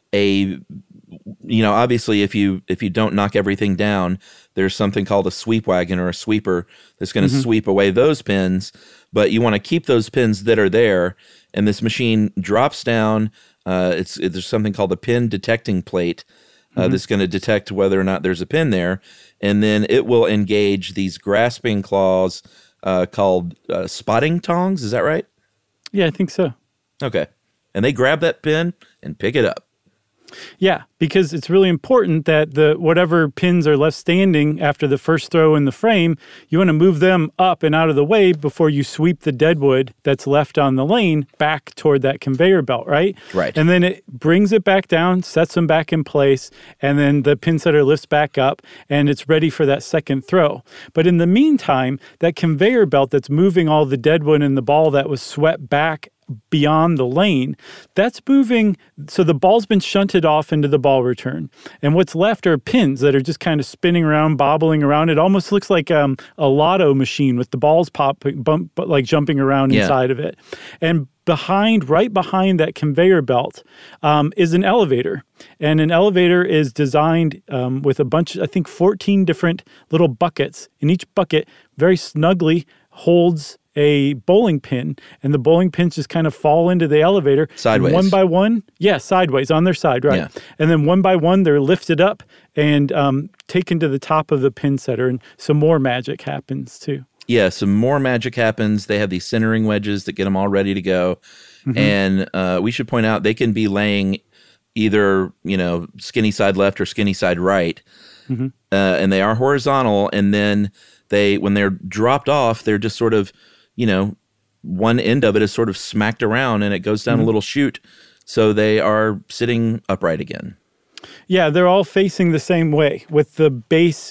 a, you know, obviously, if you if you don't knock everything down, there's something called a sweep wagon or a sweeper that's going to Mhm. sweep away those pins. But you want to keep those pins that are there, and this machine drops down. Uh, it's it, there's something called a pin detecting plate uh, Mhm. that's going to detect whether or not there's a pin there, and then it will engage these grasping claws uh, called uh, spotting tongs. Is that right? Yeah, I think so. Okay, and they grab that pin and pick it up. Yeah, because it's really important that the whatever pins are left standing after the first throw in the frame, you want to move them up and out of the way before you sweep the deadwood that's left on the lane back toward that conveyor belt, right? Right. And then it brings it back down, sets them back in place, and then the pin setter lifts back up, and it's ready for that second throw. But in the meantime, that conveyor belt that's moving all the deadwood and the ball that was swept back beyond the lane, that's moving. So the ball's been shunted off into the ball return. And what's left are pins that are just kind of spinning around, bobbling around. It almost looks like um, a lotto machine with the balls pop, bump, but like jumping around Yeah. inside of it. And behind, right behind that conveyor belt um, is an elevator. And an elevator is designed um, with a bunch, I think fourteen different little buckets. And each bucket very snugly holds a bowling pin, and the bowling pins just kind of fall into the elevator. Sideways. And one by one, yeah, sideways on their side, right. Yeah. And then one by one, they're lifted up and um, taken to the top of the pin setter, and some more magic happens too. Yeah, some more magic happens. They have these centering wedges that get them all ready to go. Mhm. And uh, we should point out they can be laying either, you know, skinny side left or skinny side right. Mhm. Uh, and they are horizontal. And then they, when they're dropped off, they're just sort of, you know, one end of it is sort of smacked around and it goes down Mhm. a little chute. So they are sitting upright again Yeah, they're all facing the same way with the base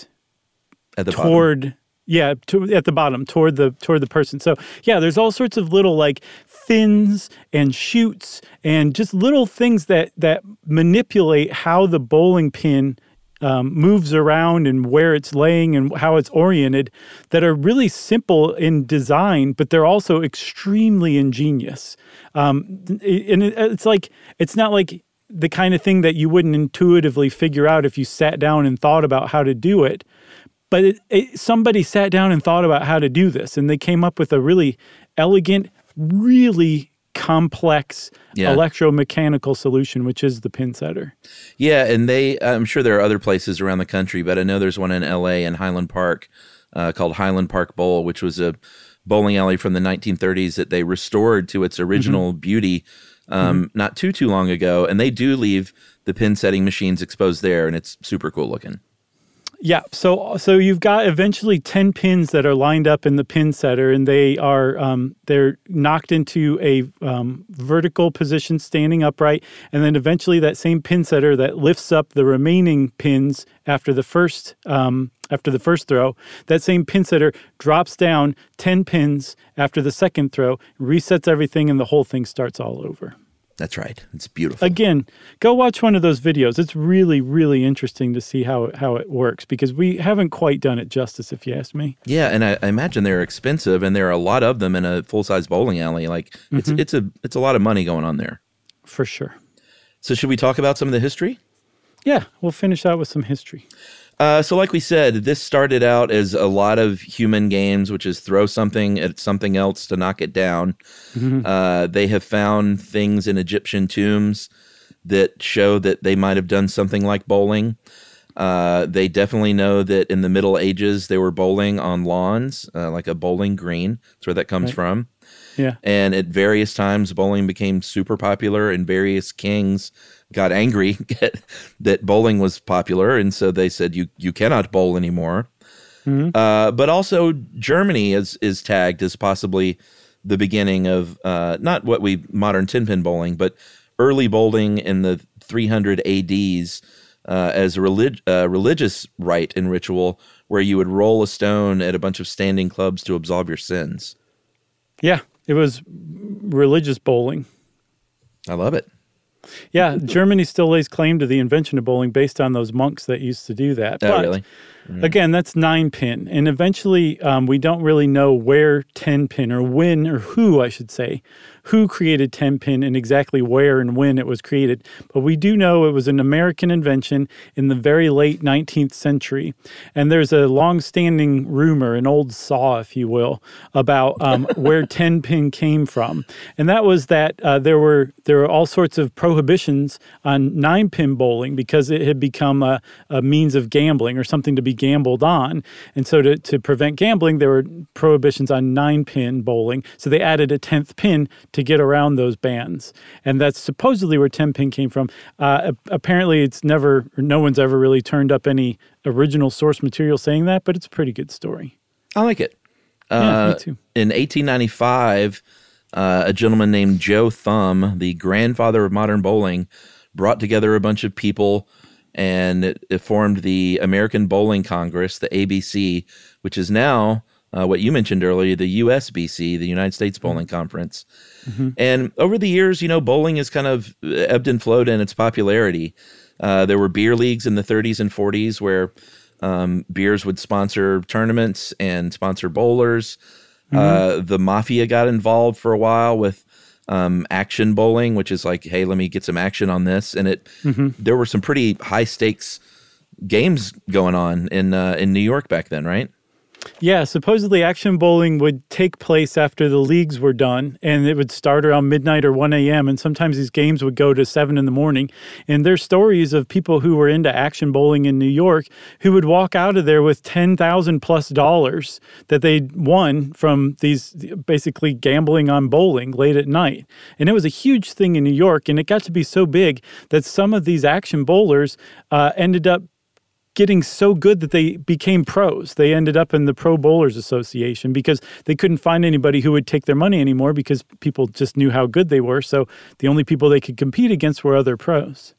at the bottom. toward yeah to, at the bottom toward the toward the person. So yeah, there's all sorts of little like fins and chutes and just little things that that manipulate how the bowling pin um, moves around and where it's laying and how it's oriented, that are really simple in design, but they're also extremely ingenious. Um, and it, it's like it's not like the kind of thing that you wouldn't intuitively figure out if you sat down and thought about how to do it. But it, it, somebody sat down and thought about how to do this, and they came up with a really elegant, really complex Yeah. electromechanical solution, which is the pin setter. Yeah, and they, I'm sure there are other places around the country, but I know there's one in L A in Highland Park uh, called Highland Park Bowl, which was a bowling alley from the nineteen thirties that they restored to its original beauty um, Mhm. not too, too long ago. And they do leave the pin setting machines exposed there, and it's super cool looking. Yeah, so so you've got eventually ten pins that are lined up in the pin setter, and they are um, they're knocked into a um, vertical position, standing upright, and then eventually that same pin setter that lifts up the remaining pins after the first um, after the first throw, that same pin setter drops down ten pins after the second throw, resets everything, and the whole thing starts all over. That's right. It's beautiful. Again, go watch one of those videos. It's really, really interesting to see how it, how it works, because we haven't quite done it justice, if you ask me. Yeah, and I, I imagine they're expensive, and there are a lot of them in a full size bowling alley. Like it's Mhm. it's a it's a lot of money going on there. For sure. So should we talk about some of the history? Yeah, we'll finish out with some history. Uh, so like we said, this started out as a lot of human games, which is throw something at something else to knock it down. Mhm. Uh, they have found things in Egyptian tombs that show that they might have done something like bowling. Uh, they definitely know that in the Middle Ages, they were bowling on lawns, uh, like a bowling green. That's where that comes Right. from. Yeah. And at various times, bowling became super popular, and various kings got angry that bowling was popular, and so they said, "You you cannot bowl anymore." Mhm. Uh, but also, Germany is is tagged as possibly the beginning of uh, not what we modern ten pin bowling, but early bowling in the three hundred A Ds uh, as a relig- uh, religious rite and ritual where you would roll a stone at a bunch of standing clubs to absolve your sins. Yeah, it was religious bowling. I love it. Yeah, Germany still lays claim to the invention of bowling based on those monks that used to do that. Oh, but, really? Mm. Again, that's nine pin. And eventually, um, we don't really know where ten pin or when or who, I should say, who created ten pin and exactly where and when it was created. But we do know it was an American invention in the very late nineteenth century. And there's a long-standing rumor, an old saw, if you will, about um, where ten pin came from. And that was that uh, there were there were all sorts of prohibitions on nine pin bowling because it had become a, a means of gambling or something to be gambled on. And so to, to prevent gambling, there were prohibitions on nine pin bowling. So they added a tenth pin to get around those bans. And that's supposedly where ten pin came from. Uh, apparently, it's never, or no one's ever really turned up any original source material saying that, but it's a pretty good story. I like it. Yeah, uh, me too. In eighteen ninety-five, uh, a gentleman named Joe Thumb, the grandfather of modern bowling, brought together a bunch of people and it, it formed the American Bowling Congress, the A B C, which is now uh, what you mentioned earlier, the U S B C, the United States Bowling Conference. Mm-hmm. And over the years, you know, bowling has kind of ebbed and flowed in its popularity. Uh, there were beer leagues in the thirties and forties where um, beers would sponsor tournaments and sponsor bowlers. Mm-hmm. Uh, the mafia got involved for a while with um, action bowling, which is like, hey, let me get some action on this. And it mm-hmm. there were some pretty high stakes games going on in uh, in New York back then, right? Yeah, supposedly action bowling would take place after the leagues were done, and it would start around midnight or one a.m., and sometimes these games would go to seven in the morning. And there's stories of people who were into action bowling in New York who would walk out of there with ten thousand plus dollars that they'd won from these basically gambling on bowling late at night. And it was a huge thing in New York, and it got to be so big that some of these action bowlers uh, ended up getting so good that they became pros. They ended up in the Pro Bowlers Association because they couldn't find anybody who would take their money anymore because people just knew how good they were. So the only people they could compete against were other pros.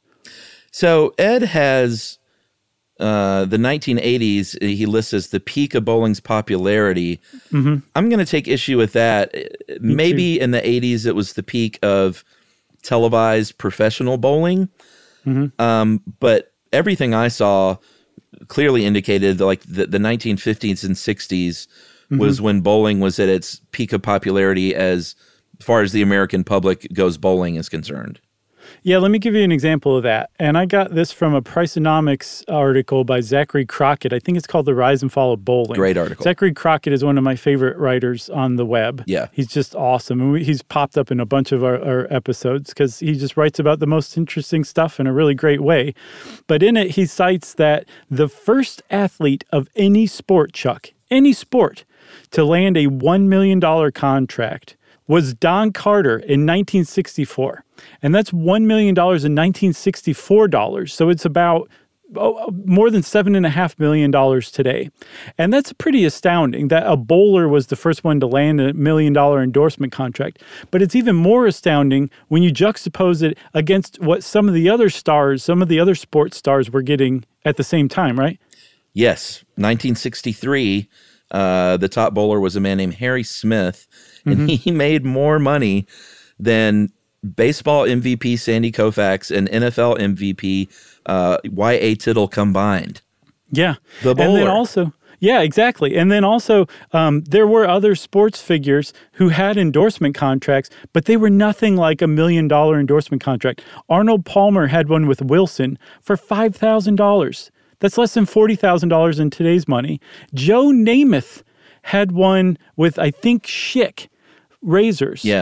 So Ed has uh, the nineteen eighties, he lists as the peak of bowling's popularity. Mm-hmm. I'm going to take issue with that. Me Maybe too. In the eighties, it was the peak of televised professional bowling. Mm-hmm. Um, but everything I saw clearly indicated that like the, the nineteen fifties and sixties mm-hmm. was when bowling was at its peak of popularity as far as the American public goes bowling is concerned. Yeah, let me give you an example of that. And I got this from a Priceonomics article by Zachary Crockett. I think it's called The Rise and Fall of Bowling. Great article. Zachary Crockett is one of my favorite writers on the web. Yeah. He's just awesome. And we, he's popped up in a bunch of our, our episodes because he just writes about the most interesting stuff in a really great way. But in it, he cites that the first athlete of any sport, Chuck, any sport, to land a one million dollars contract was Don Carter in nineteen sixty-four. And that's one million dollars in nineteen sixty-four dollars. So it's about oh, more than seven point five million dollars today. And that's pretty astounding that a bowler was the first one to land a million dollar endorsement contract. But it's even more astounding when you juxtapose it against what some of the other stars, some of the other sports stars were getting at the same time, right? Yes. nineteen sixty-three, uh, the top bowler was a man named Harry Smith. And mm-hmm. he made more money than baseball M V P Sandy Koufax and N F L M V P uh, Y A Tittle combined. Yeah. The bowler. And then also, yeah, exactly. And then also, um, there were other sports figures who had endorsement contracts, but they were nothing like a million dollar endorsement contract. Arnold Palmer had one with Wilson for five thousand dollars. That's less than forty thousand dollars in today's money. Joe Namath had one with, I think, Schick razors. Yeah.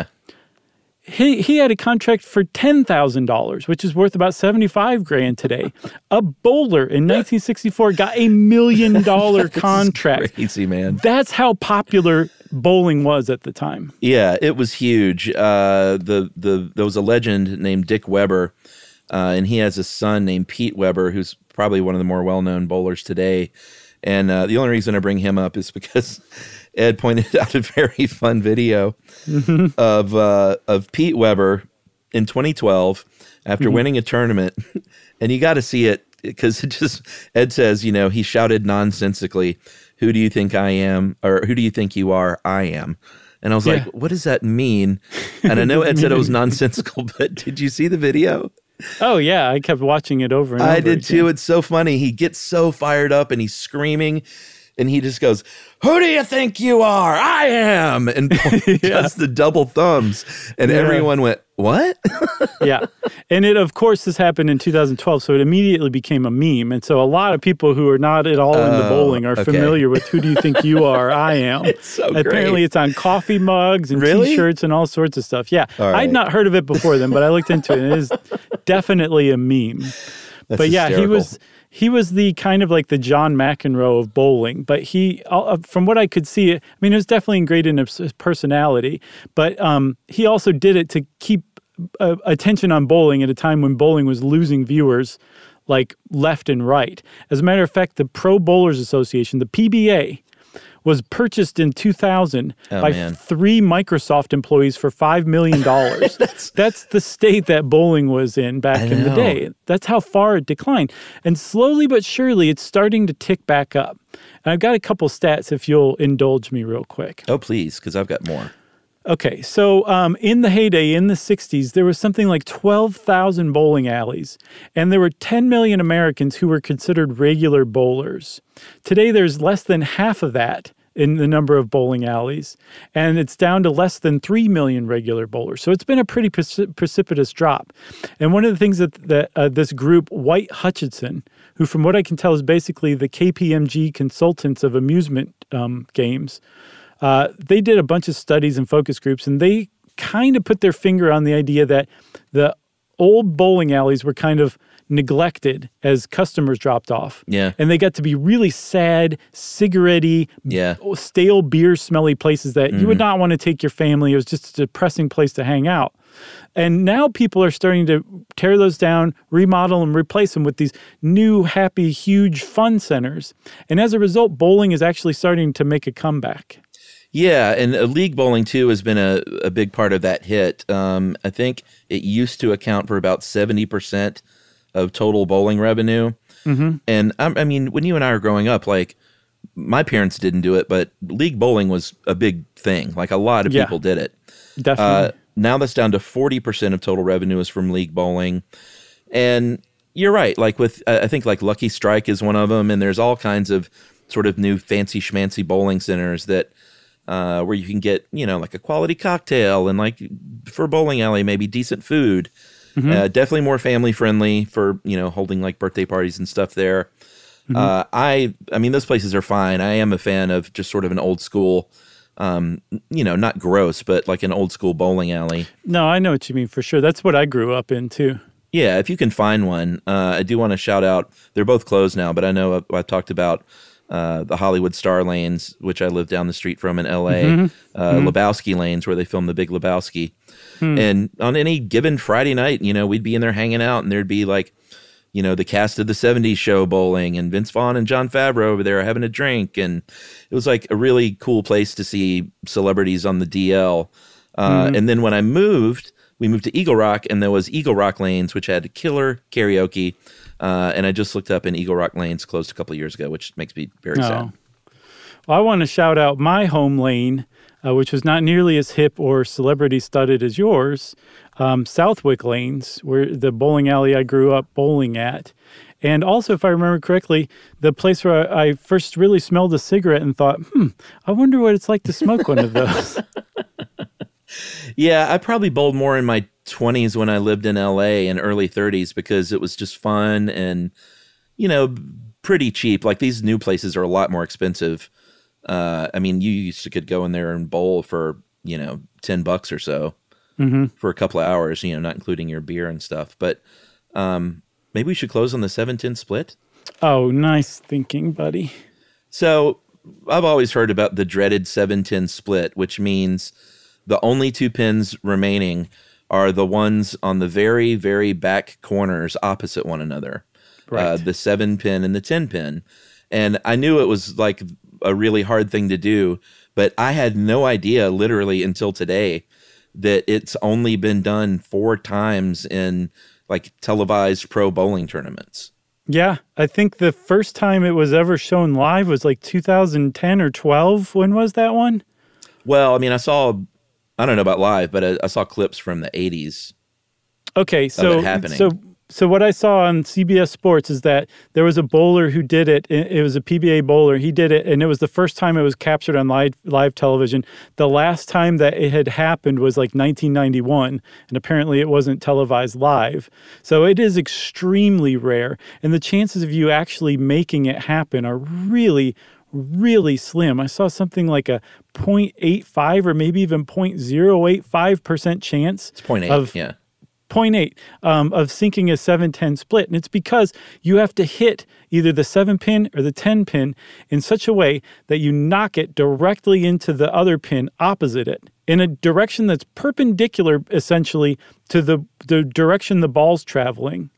He he had a contract for ten thousand dollars, which is worth about seventy-five grand today. A bowler in nineteen sixty-four got a million dollar contract. Crazy, man. That's how popular bowling was at the time. Yeah, it was huge. Uh, the the there was a legend named Dick Weber, uh, and he has a son named Pete Weber, who's probably one of the more well-known bowlers today. And uh, the only reason I bring him up is because Ed pointed out a very fun video mm-hmm. of uh, of Pete Weber in twenty twelve after mm-hmm. winning a tournament, and you got to see it because it just, Ed says, you know, he shouted nonsensically, "Who do you think I am?" Or "Who do you think you are? I am." And I was yeah. like, what does that mean? And I know Ed said it was nonsensical, but did you see the video? Oh, yeah. I kept watching it over and over. I did again. too. It's so funny. He gets so fired up and he's screaming and he just goes, "Who do you think you are? I am." And yeah. does the double thumbs. And yeah. everyone went, "What?" Yeah. And it, of course, this happened in two thousand twelve. So it immediately became a meme. And so a lot of people who are not at all oh, into bowling are okay. familiar with "Who do you think you are? I am." It's so Apparently great. It's on coffee mugs and really? T-shirts and all sorts of stuff. Yeah. Right. I'd not heard of it before then, but I looked into it. And it is definitely a meme. That's but yeah, hysterical. he was... He was the kind of like the John McEnroe of bowling, but he, uh, from what I could see, I mean, it was definitely ingrained in his personality, but um, he also did it to keep uh, attention on bowling at a time when bowling was losing viewers like left and right. As a matter of fact, the Pro Bowlers Association, the P B A, was purchased in two thousand oh, by man. three Microsoft employees for five million dollars. that's, That's the state that bowling was in back in the day. That's how far it declined. And slowly but surely, it's starting to tick back up. And I've got a couple stats if you'll indulge me real quick. Oh, please, because I've got more. Okay, so um, in the heyday, in the sixties, there was something like twelve thousand bowling alleys, and there were ten million Americans who were considered regular bowlers. Today, there's less than half of that in the number of bowling alleys, and it's down to less than three million regular bowlers. So it's been a pretty precip- precipitous drop. And one of the things that, that uh, this group, White Hutchinson, who from what I can tell is basically the K P M G consultants of amusement um, games, uh, they did a bunch of studies and focus groups, and they kind of put their finger on the idea that the old bowling alleys were kind of neglected as customers dropped off. Yeah. And they got to be really sad, cigarette-y, yeah. stale beer smelly places that mm. you would not want to take your family. It was just a depressing place to hang out. And now people are starting to tear those down, remodel and replace them with these new, happy, huge fun centers. And as a result, bowling is actually starting to make a comeback. Yeah, and uh, league bowling, too, has been a, a big part of that hit. Um, I think it used to account for about seventy percent of total bowling revenue. Mm-hmm. And I, I mean, when you and I were growing up, like my parents didn't do it, but league bowling was a big thing. Like a lot of yeah, people did it. Definitely. Uh, now that's down to forty percent of total revenue is from league bowling. And you're right. Like with, I think like Lucky Strike is one of them. And there's all kinds of sort of new fancy schmancy bowling centers that, uh, where you can get, you know, like a quality cocktail and like for a bowling alley, maybe decent food. Mm-hmm. Uh, definitely more family friendly for, you know, holding like birthday parties and stuff there. Mm-hmm. Uh, I, I mean, those places are fine. I am a fan of just sort of an old school, um, you know, not gross, but like an old school bowling alley. No, I know what you mean for sure. That's what I grew up in too. Yeah, if you can find one. Uh, I do want to shout out, they're both closed now, but I know I, I talked about uh, the Hollywood Star Lanes, which I live down the street from in L A, mm-hmm. uh, mm-hmm. Lebowski Lanes, where they filmed The Big Lebowski. Hmm. And on any given Friday night, you know, we'd be in there hanging out and there'd be like, you know, the cast of the seventies show bowling and Vince Vaughn and Jon Favreau over there having a drink. And it was like a really cool place to see celebrities on the D L. Uh, mm-hmm. And then when I moved, we moved to Eagle Rock and there was Eagle Rock Lanes, which had killer karaoke. Uh, and I just looked up and Eagle Rock Lanes closed a couple of years ago, which makes me very oh. sad. Well, I want to shout out my home lane, uh, which was not nearly as hip or celebrity-studded as yours, um, Southwick Lanes, where the bowling alley I grew up bowling at. And also, if I remember correctly, the place where I, I first really smelled a cigarette and thought, hmm, I wonder what it's like to smoke one of those. Yeah, I probably bowled more in my twenties when I lived in L A and early thirties because it was just fun and, you know, pretty cheap. Like these new places are a lot more expensive. Uh, I mean, you used to could go in there and bowl for, you know, ten bucks or so mm-hmm. for a couple of hours, you know, not including your beer and stuff. But um, maybe we should close on the seven ten split. Oh, nice thinking, buddy. So I've always heard about the dreaded seven ten split, which means the only two pins remaining are the ones on the very, very back corners opposite one another. Right. Uh, the seven pin and the ten pin. And I knew it was like a really hard thing to do, but I had no idea literally until today that it's only been done four times in like televised pro bowling tournaments. Yeah, I think the first time it was ever shown live was like two thousand ten or twelve. When was that one? Well, I mean, I saw, I don't know about live, but I, I saw clips from the eighties. Okay, so of it happening. so so what I saw on C B S Sports is that there was a bowler who did it. It was a P B A bowler. He did it, and it was the first time it was captured on live live television. The last time that it had happened was like nineteen ninety-one, and apparently it wasn't televised live. So it is extremely rare, and the chances of you actually making it happen are really, really slim. I saw something like a zero point eight five or maybe even zero point zero eight five percent chance. It's zero point eight, of, yeah. zero point eight um, of sinking a seven ten split. And it's because you have to hit either the seven pin or the ten pin in such a way that you knock it directly into the other pin opposite it in a direction that's perpendicular, essentially, to the, the direction the ball's traveling.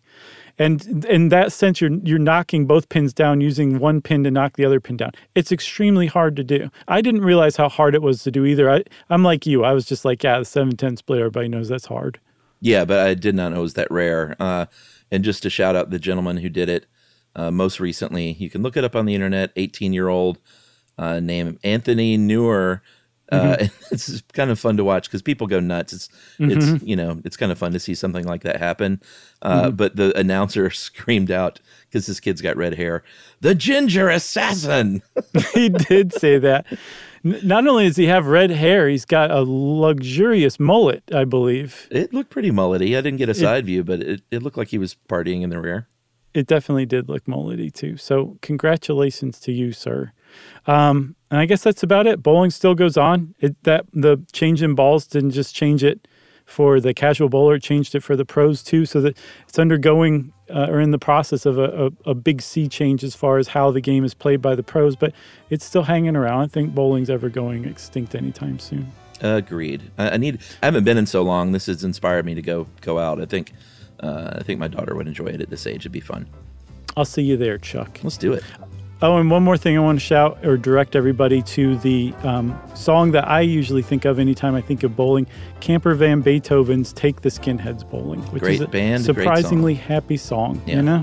And in that sense, you're you're knocking both pins down using one pin to knock the other pin down. It's extremely hard to do. I didn't realize how hard it was to do either. I, I'm like you. I was just like, yeah, the seven ten split, everybody knows that's hard. Yeah, but I did not know it was that rare. Uh, and just to shout out the gentleman who did it uh, most recently, you can look it up on the internet, eighteen-year-old uh, named Anthony Newer. Uh, mm-hmm. It's kind of fun to watch because people go nuts. It's, mm-hmm. it's you know, it's kind of fun to see something like that happen. Uh, mm-hmm. But the announcer screamed out, because this kid's got red hair, "The ginger assassin!" He did say that. Not only does he have red hair, he's got a luxurious mullet, I believe. It looked pretty mullety. I didn't get a side it, view, but it, it looked like he was partying in the rear. It definitely did look mullety, too. So congratulations to you, sir. Um, and I guess that's about it. Bowling still goes on. It, that the change in balls didn't just change it for the casual bowler, it changed it for the pros, too, so that it's undergoing uh, or in the process of a, a, a big sea change as far as how the game is played by the pros, but it's still hanging around. I don't think bowling's ever going extinct anytime soon. Agreed. I, I need. I haven't been in so long. This has inspired me to go go out. I think. Uh, I think my daughter would enjoy it at this age. It'd be fun. I'll see you there, Chuck. Let's do it. Oh, and one more thing I want to shout or direct everybody to the um, song that I usually think of anytime I think of bowling, Camper Van Beethoven's Take the Skinheads Bowling, which great is a band, surprisingly great song. happy song, yeah. you know?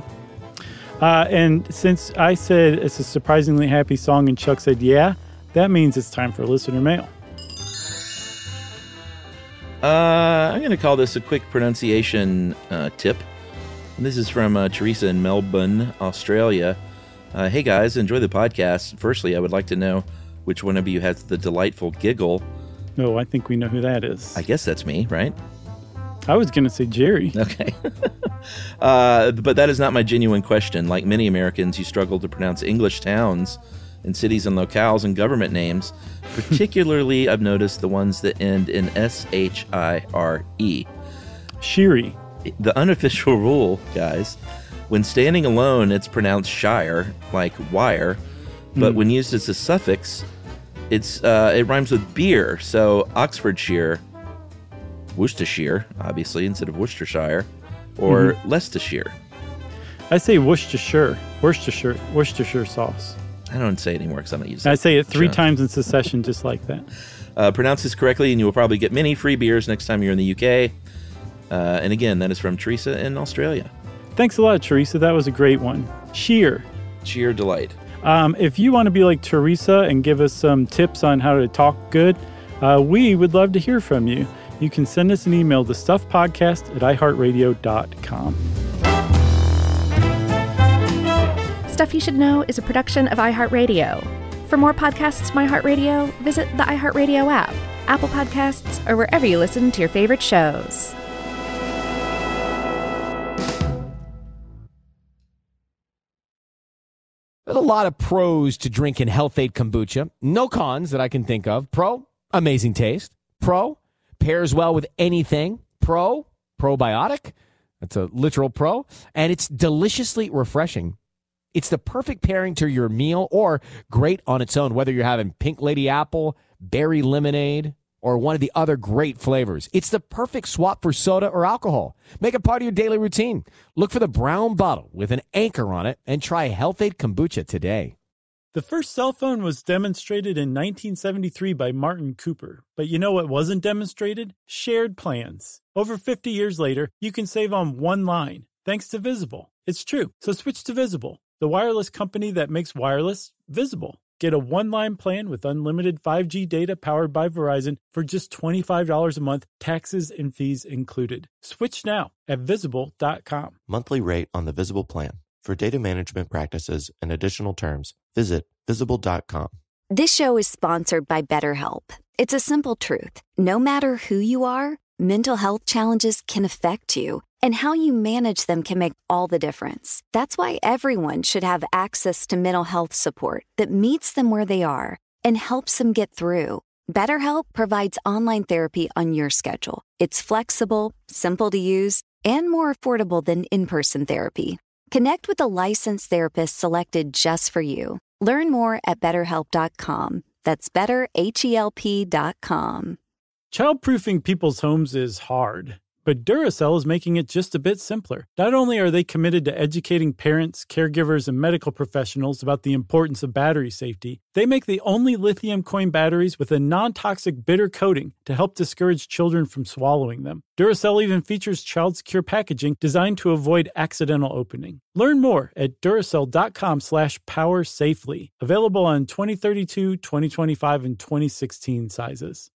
Uh, and since I said it's a surprisingly happy song and Chuck said, yeah, that means it's time for listener mail. Uh, I'm going to call this a quick pronunciation uh, tip. And this is from uh, Teresa in Melbourne, Australia. Uh, hey guys, enjoy the podcast. Firstly, I would like to know which one of you has the delightful giggle. Oh, I think we know who that is. I guess that's me, right? I was going to say Jerry. Okay. uh, but that is not my genuine question. Like many Americans, you struggle to pronounce English towns and cities and locales and government names. Particularly, I've noticed the ones that end in S H I R E. Shiri. The unofficial rule, guys, when standing alone, it's pronounced shire, like wire. But mm. when used as a suffix, it's uh, it rhymes with beer. So Oxfordshire, Worcestershire, obviously, instead of Worcestershire, or mm-hmm. Leicestershire. I say Worcestershire, Worcestershire, Worcestershire sauce. I don't say it anymore because I don't use it. I say it three times in succession just like that. Uh, pronounce this correctly, and you will probably get many free beers next time you're in the U K. Uh, and again, that is from Teresa in Australia. Thanks a lot, Teresa. That was a great one. Sheer. Sheer delight. Um, if you want to be like Teresa and give us some tips on how to talk good, uh, we would love to hear from you. You can send us an email to stuffpodcast at i heart radio dot com. Stuff You Should Know is a production of iHeartRadio. For more podcasts from iHeartRadio, visit the iHeartRadio app, Apple Podcasts, or wherever you listen to your favorite shows. There's a lot of pros to drinking Health-Ade Kombucha. No cons that I can think of. Pro, amazing taste. Pro, pairs well with anything. Pro, probiotic. That's a literal pro. And it's deliciously refreshing. It's the perfect pairing to your meal or great on its own, whether you're having pink lady apple, berry lemonade, or one of the other great flavors. It's the perfect swap for soda or alcohol. Make it part of your daily routine. Look for the brown bottle with an anchor on it and try Health-Ade Kombucha today. The first cell phone was demonstrated in nineteen seventy-three by Martin Cooper. But you know what wasn't demonstrated? Shared plans. Over fifty years later, you can save on one line, thanks to Visible. It's true, so switch to Visible, the wireless company that makes wireless visible. Get a one-line plan with unlimited five G data powered by Verizon for just twenty-five dollars a month, taxes and fees included. Switch now at visible dot com. Monthly rate on the Visible plan. For data management practices and additional terms, visit visible dot com. This show is sponsored by BetterHelp. It's a simple truth. No matter who you are, mental health challenges can affect you, and how you manage them can make all the difference. That's why everyone should have access to mental health support that meets them where they are and helps them get through. BetterHelp provides online therapy on your schedule. It's flexible, simple to use, and more affordable than in-person therapy. Connect with a licensed therapist selected just for you. Learn more at better help dot com. That's better help dot com. Childproofing people's homes is hard, but Duracell is making it just a bit simpler. Not only are they committed to educating parents, caregivers, and medical professionals about the importance of battery safety, they make the only lithium coin batteries with a non-toxic bitter coating to help discourage children from swallowing them. Duracell even features child-secure packaging designed to avoid accidental opening. Learn more at Duracell dot com slash power safely. Available on twenty thirty-two, twenty twenty-five, and twenty sixteen sizes.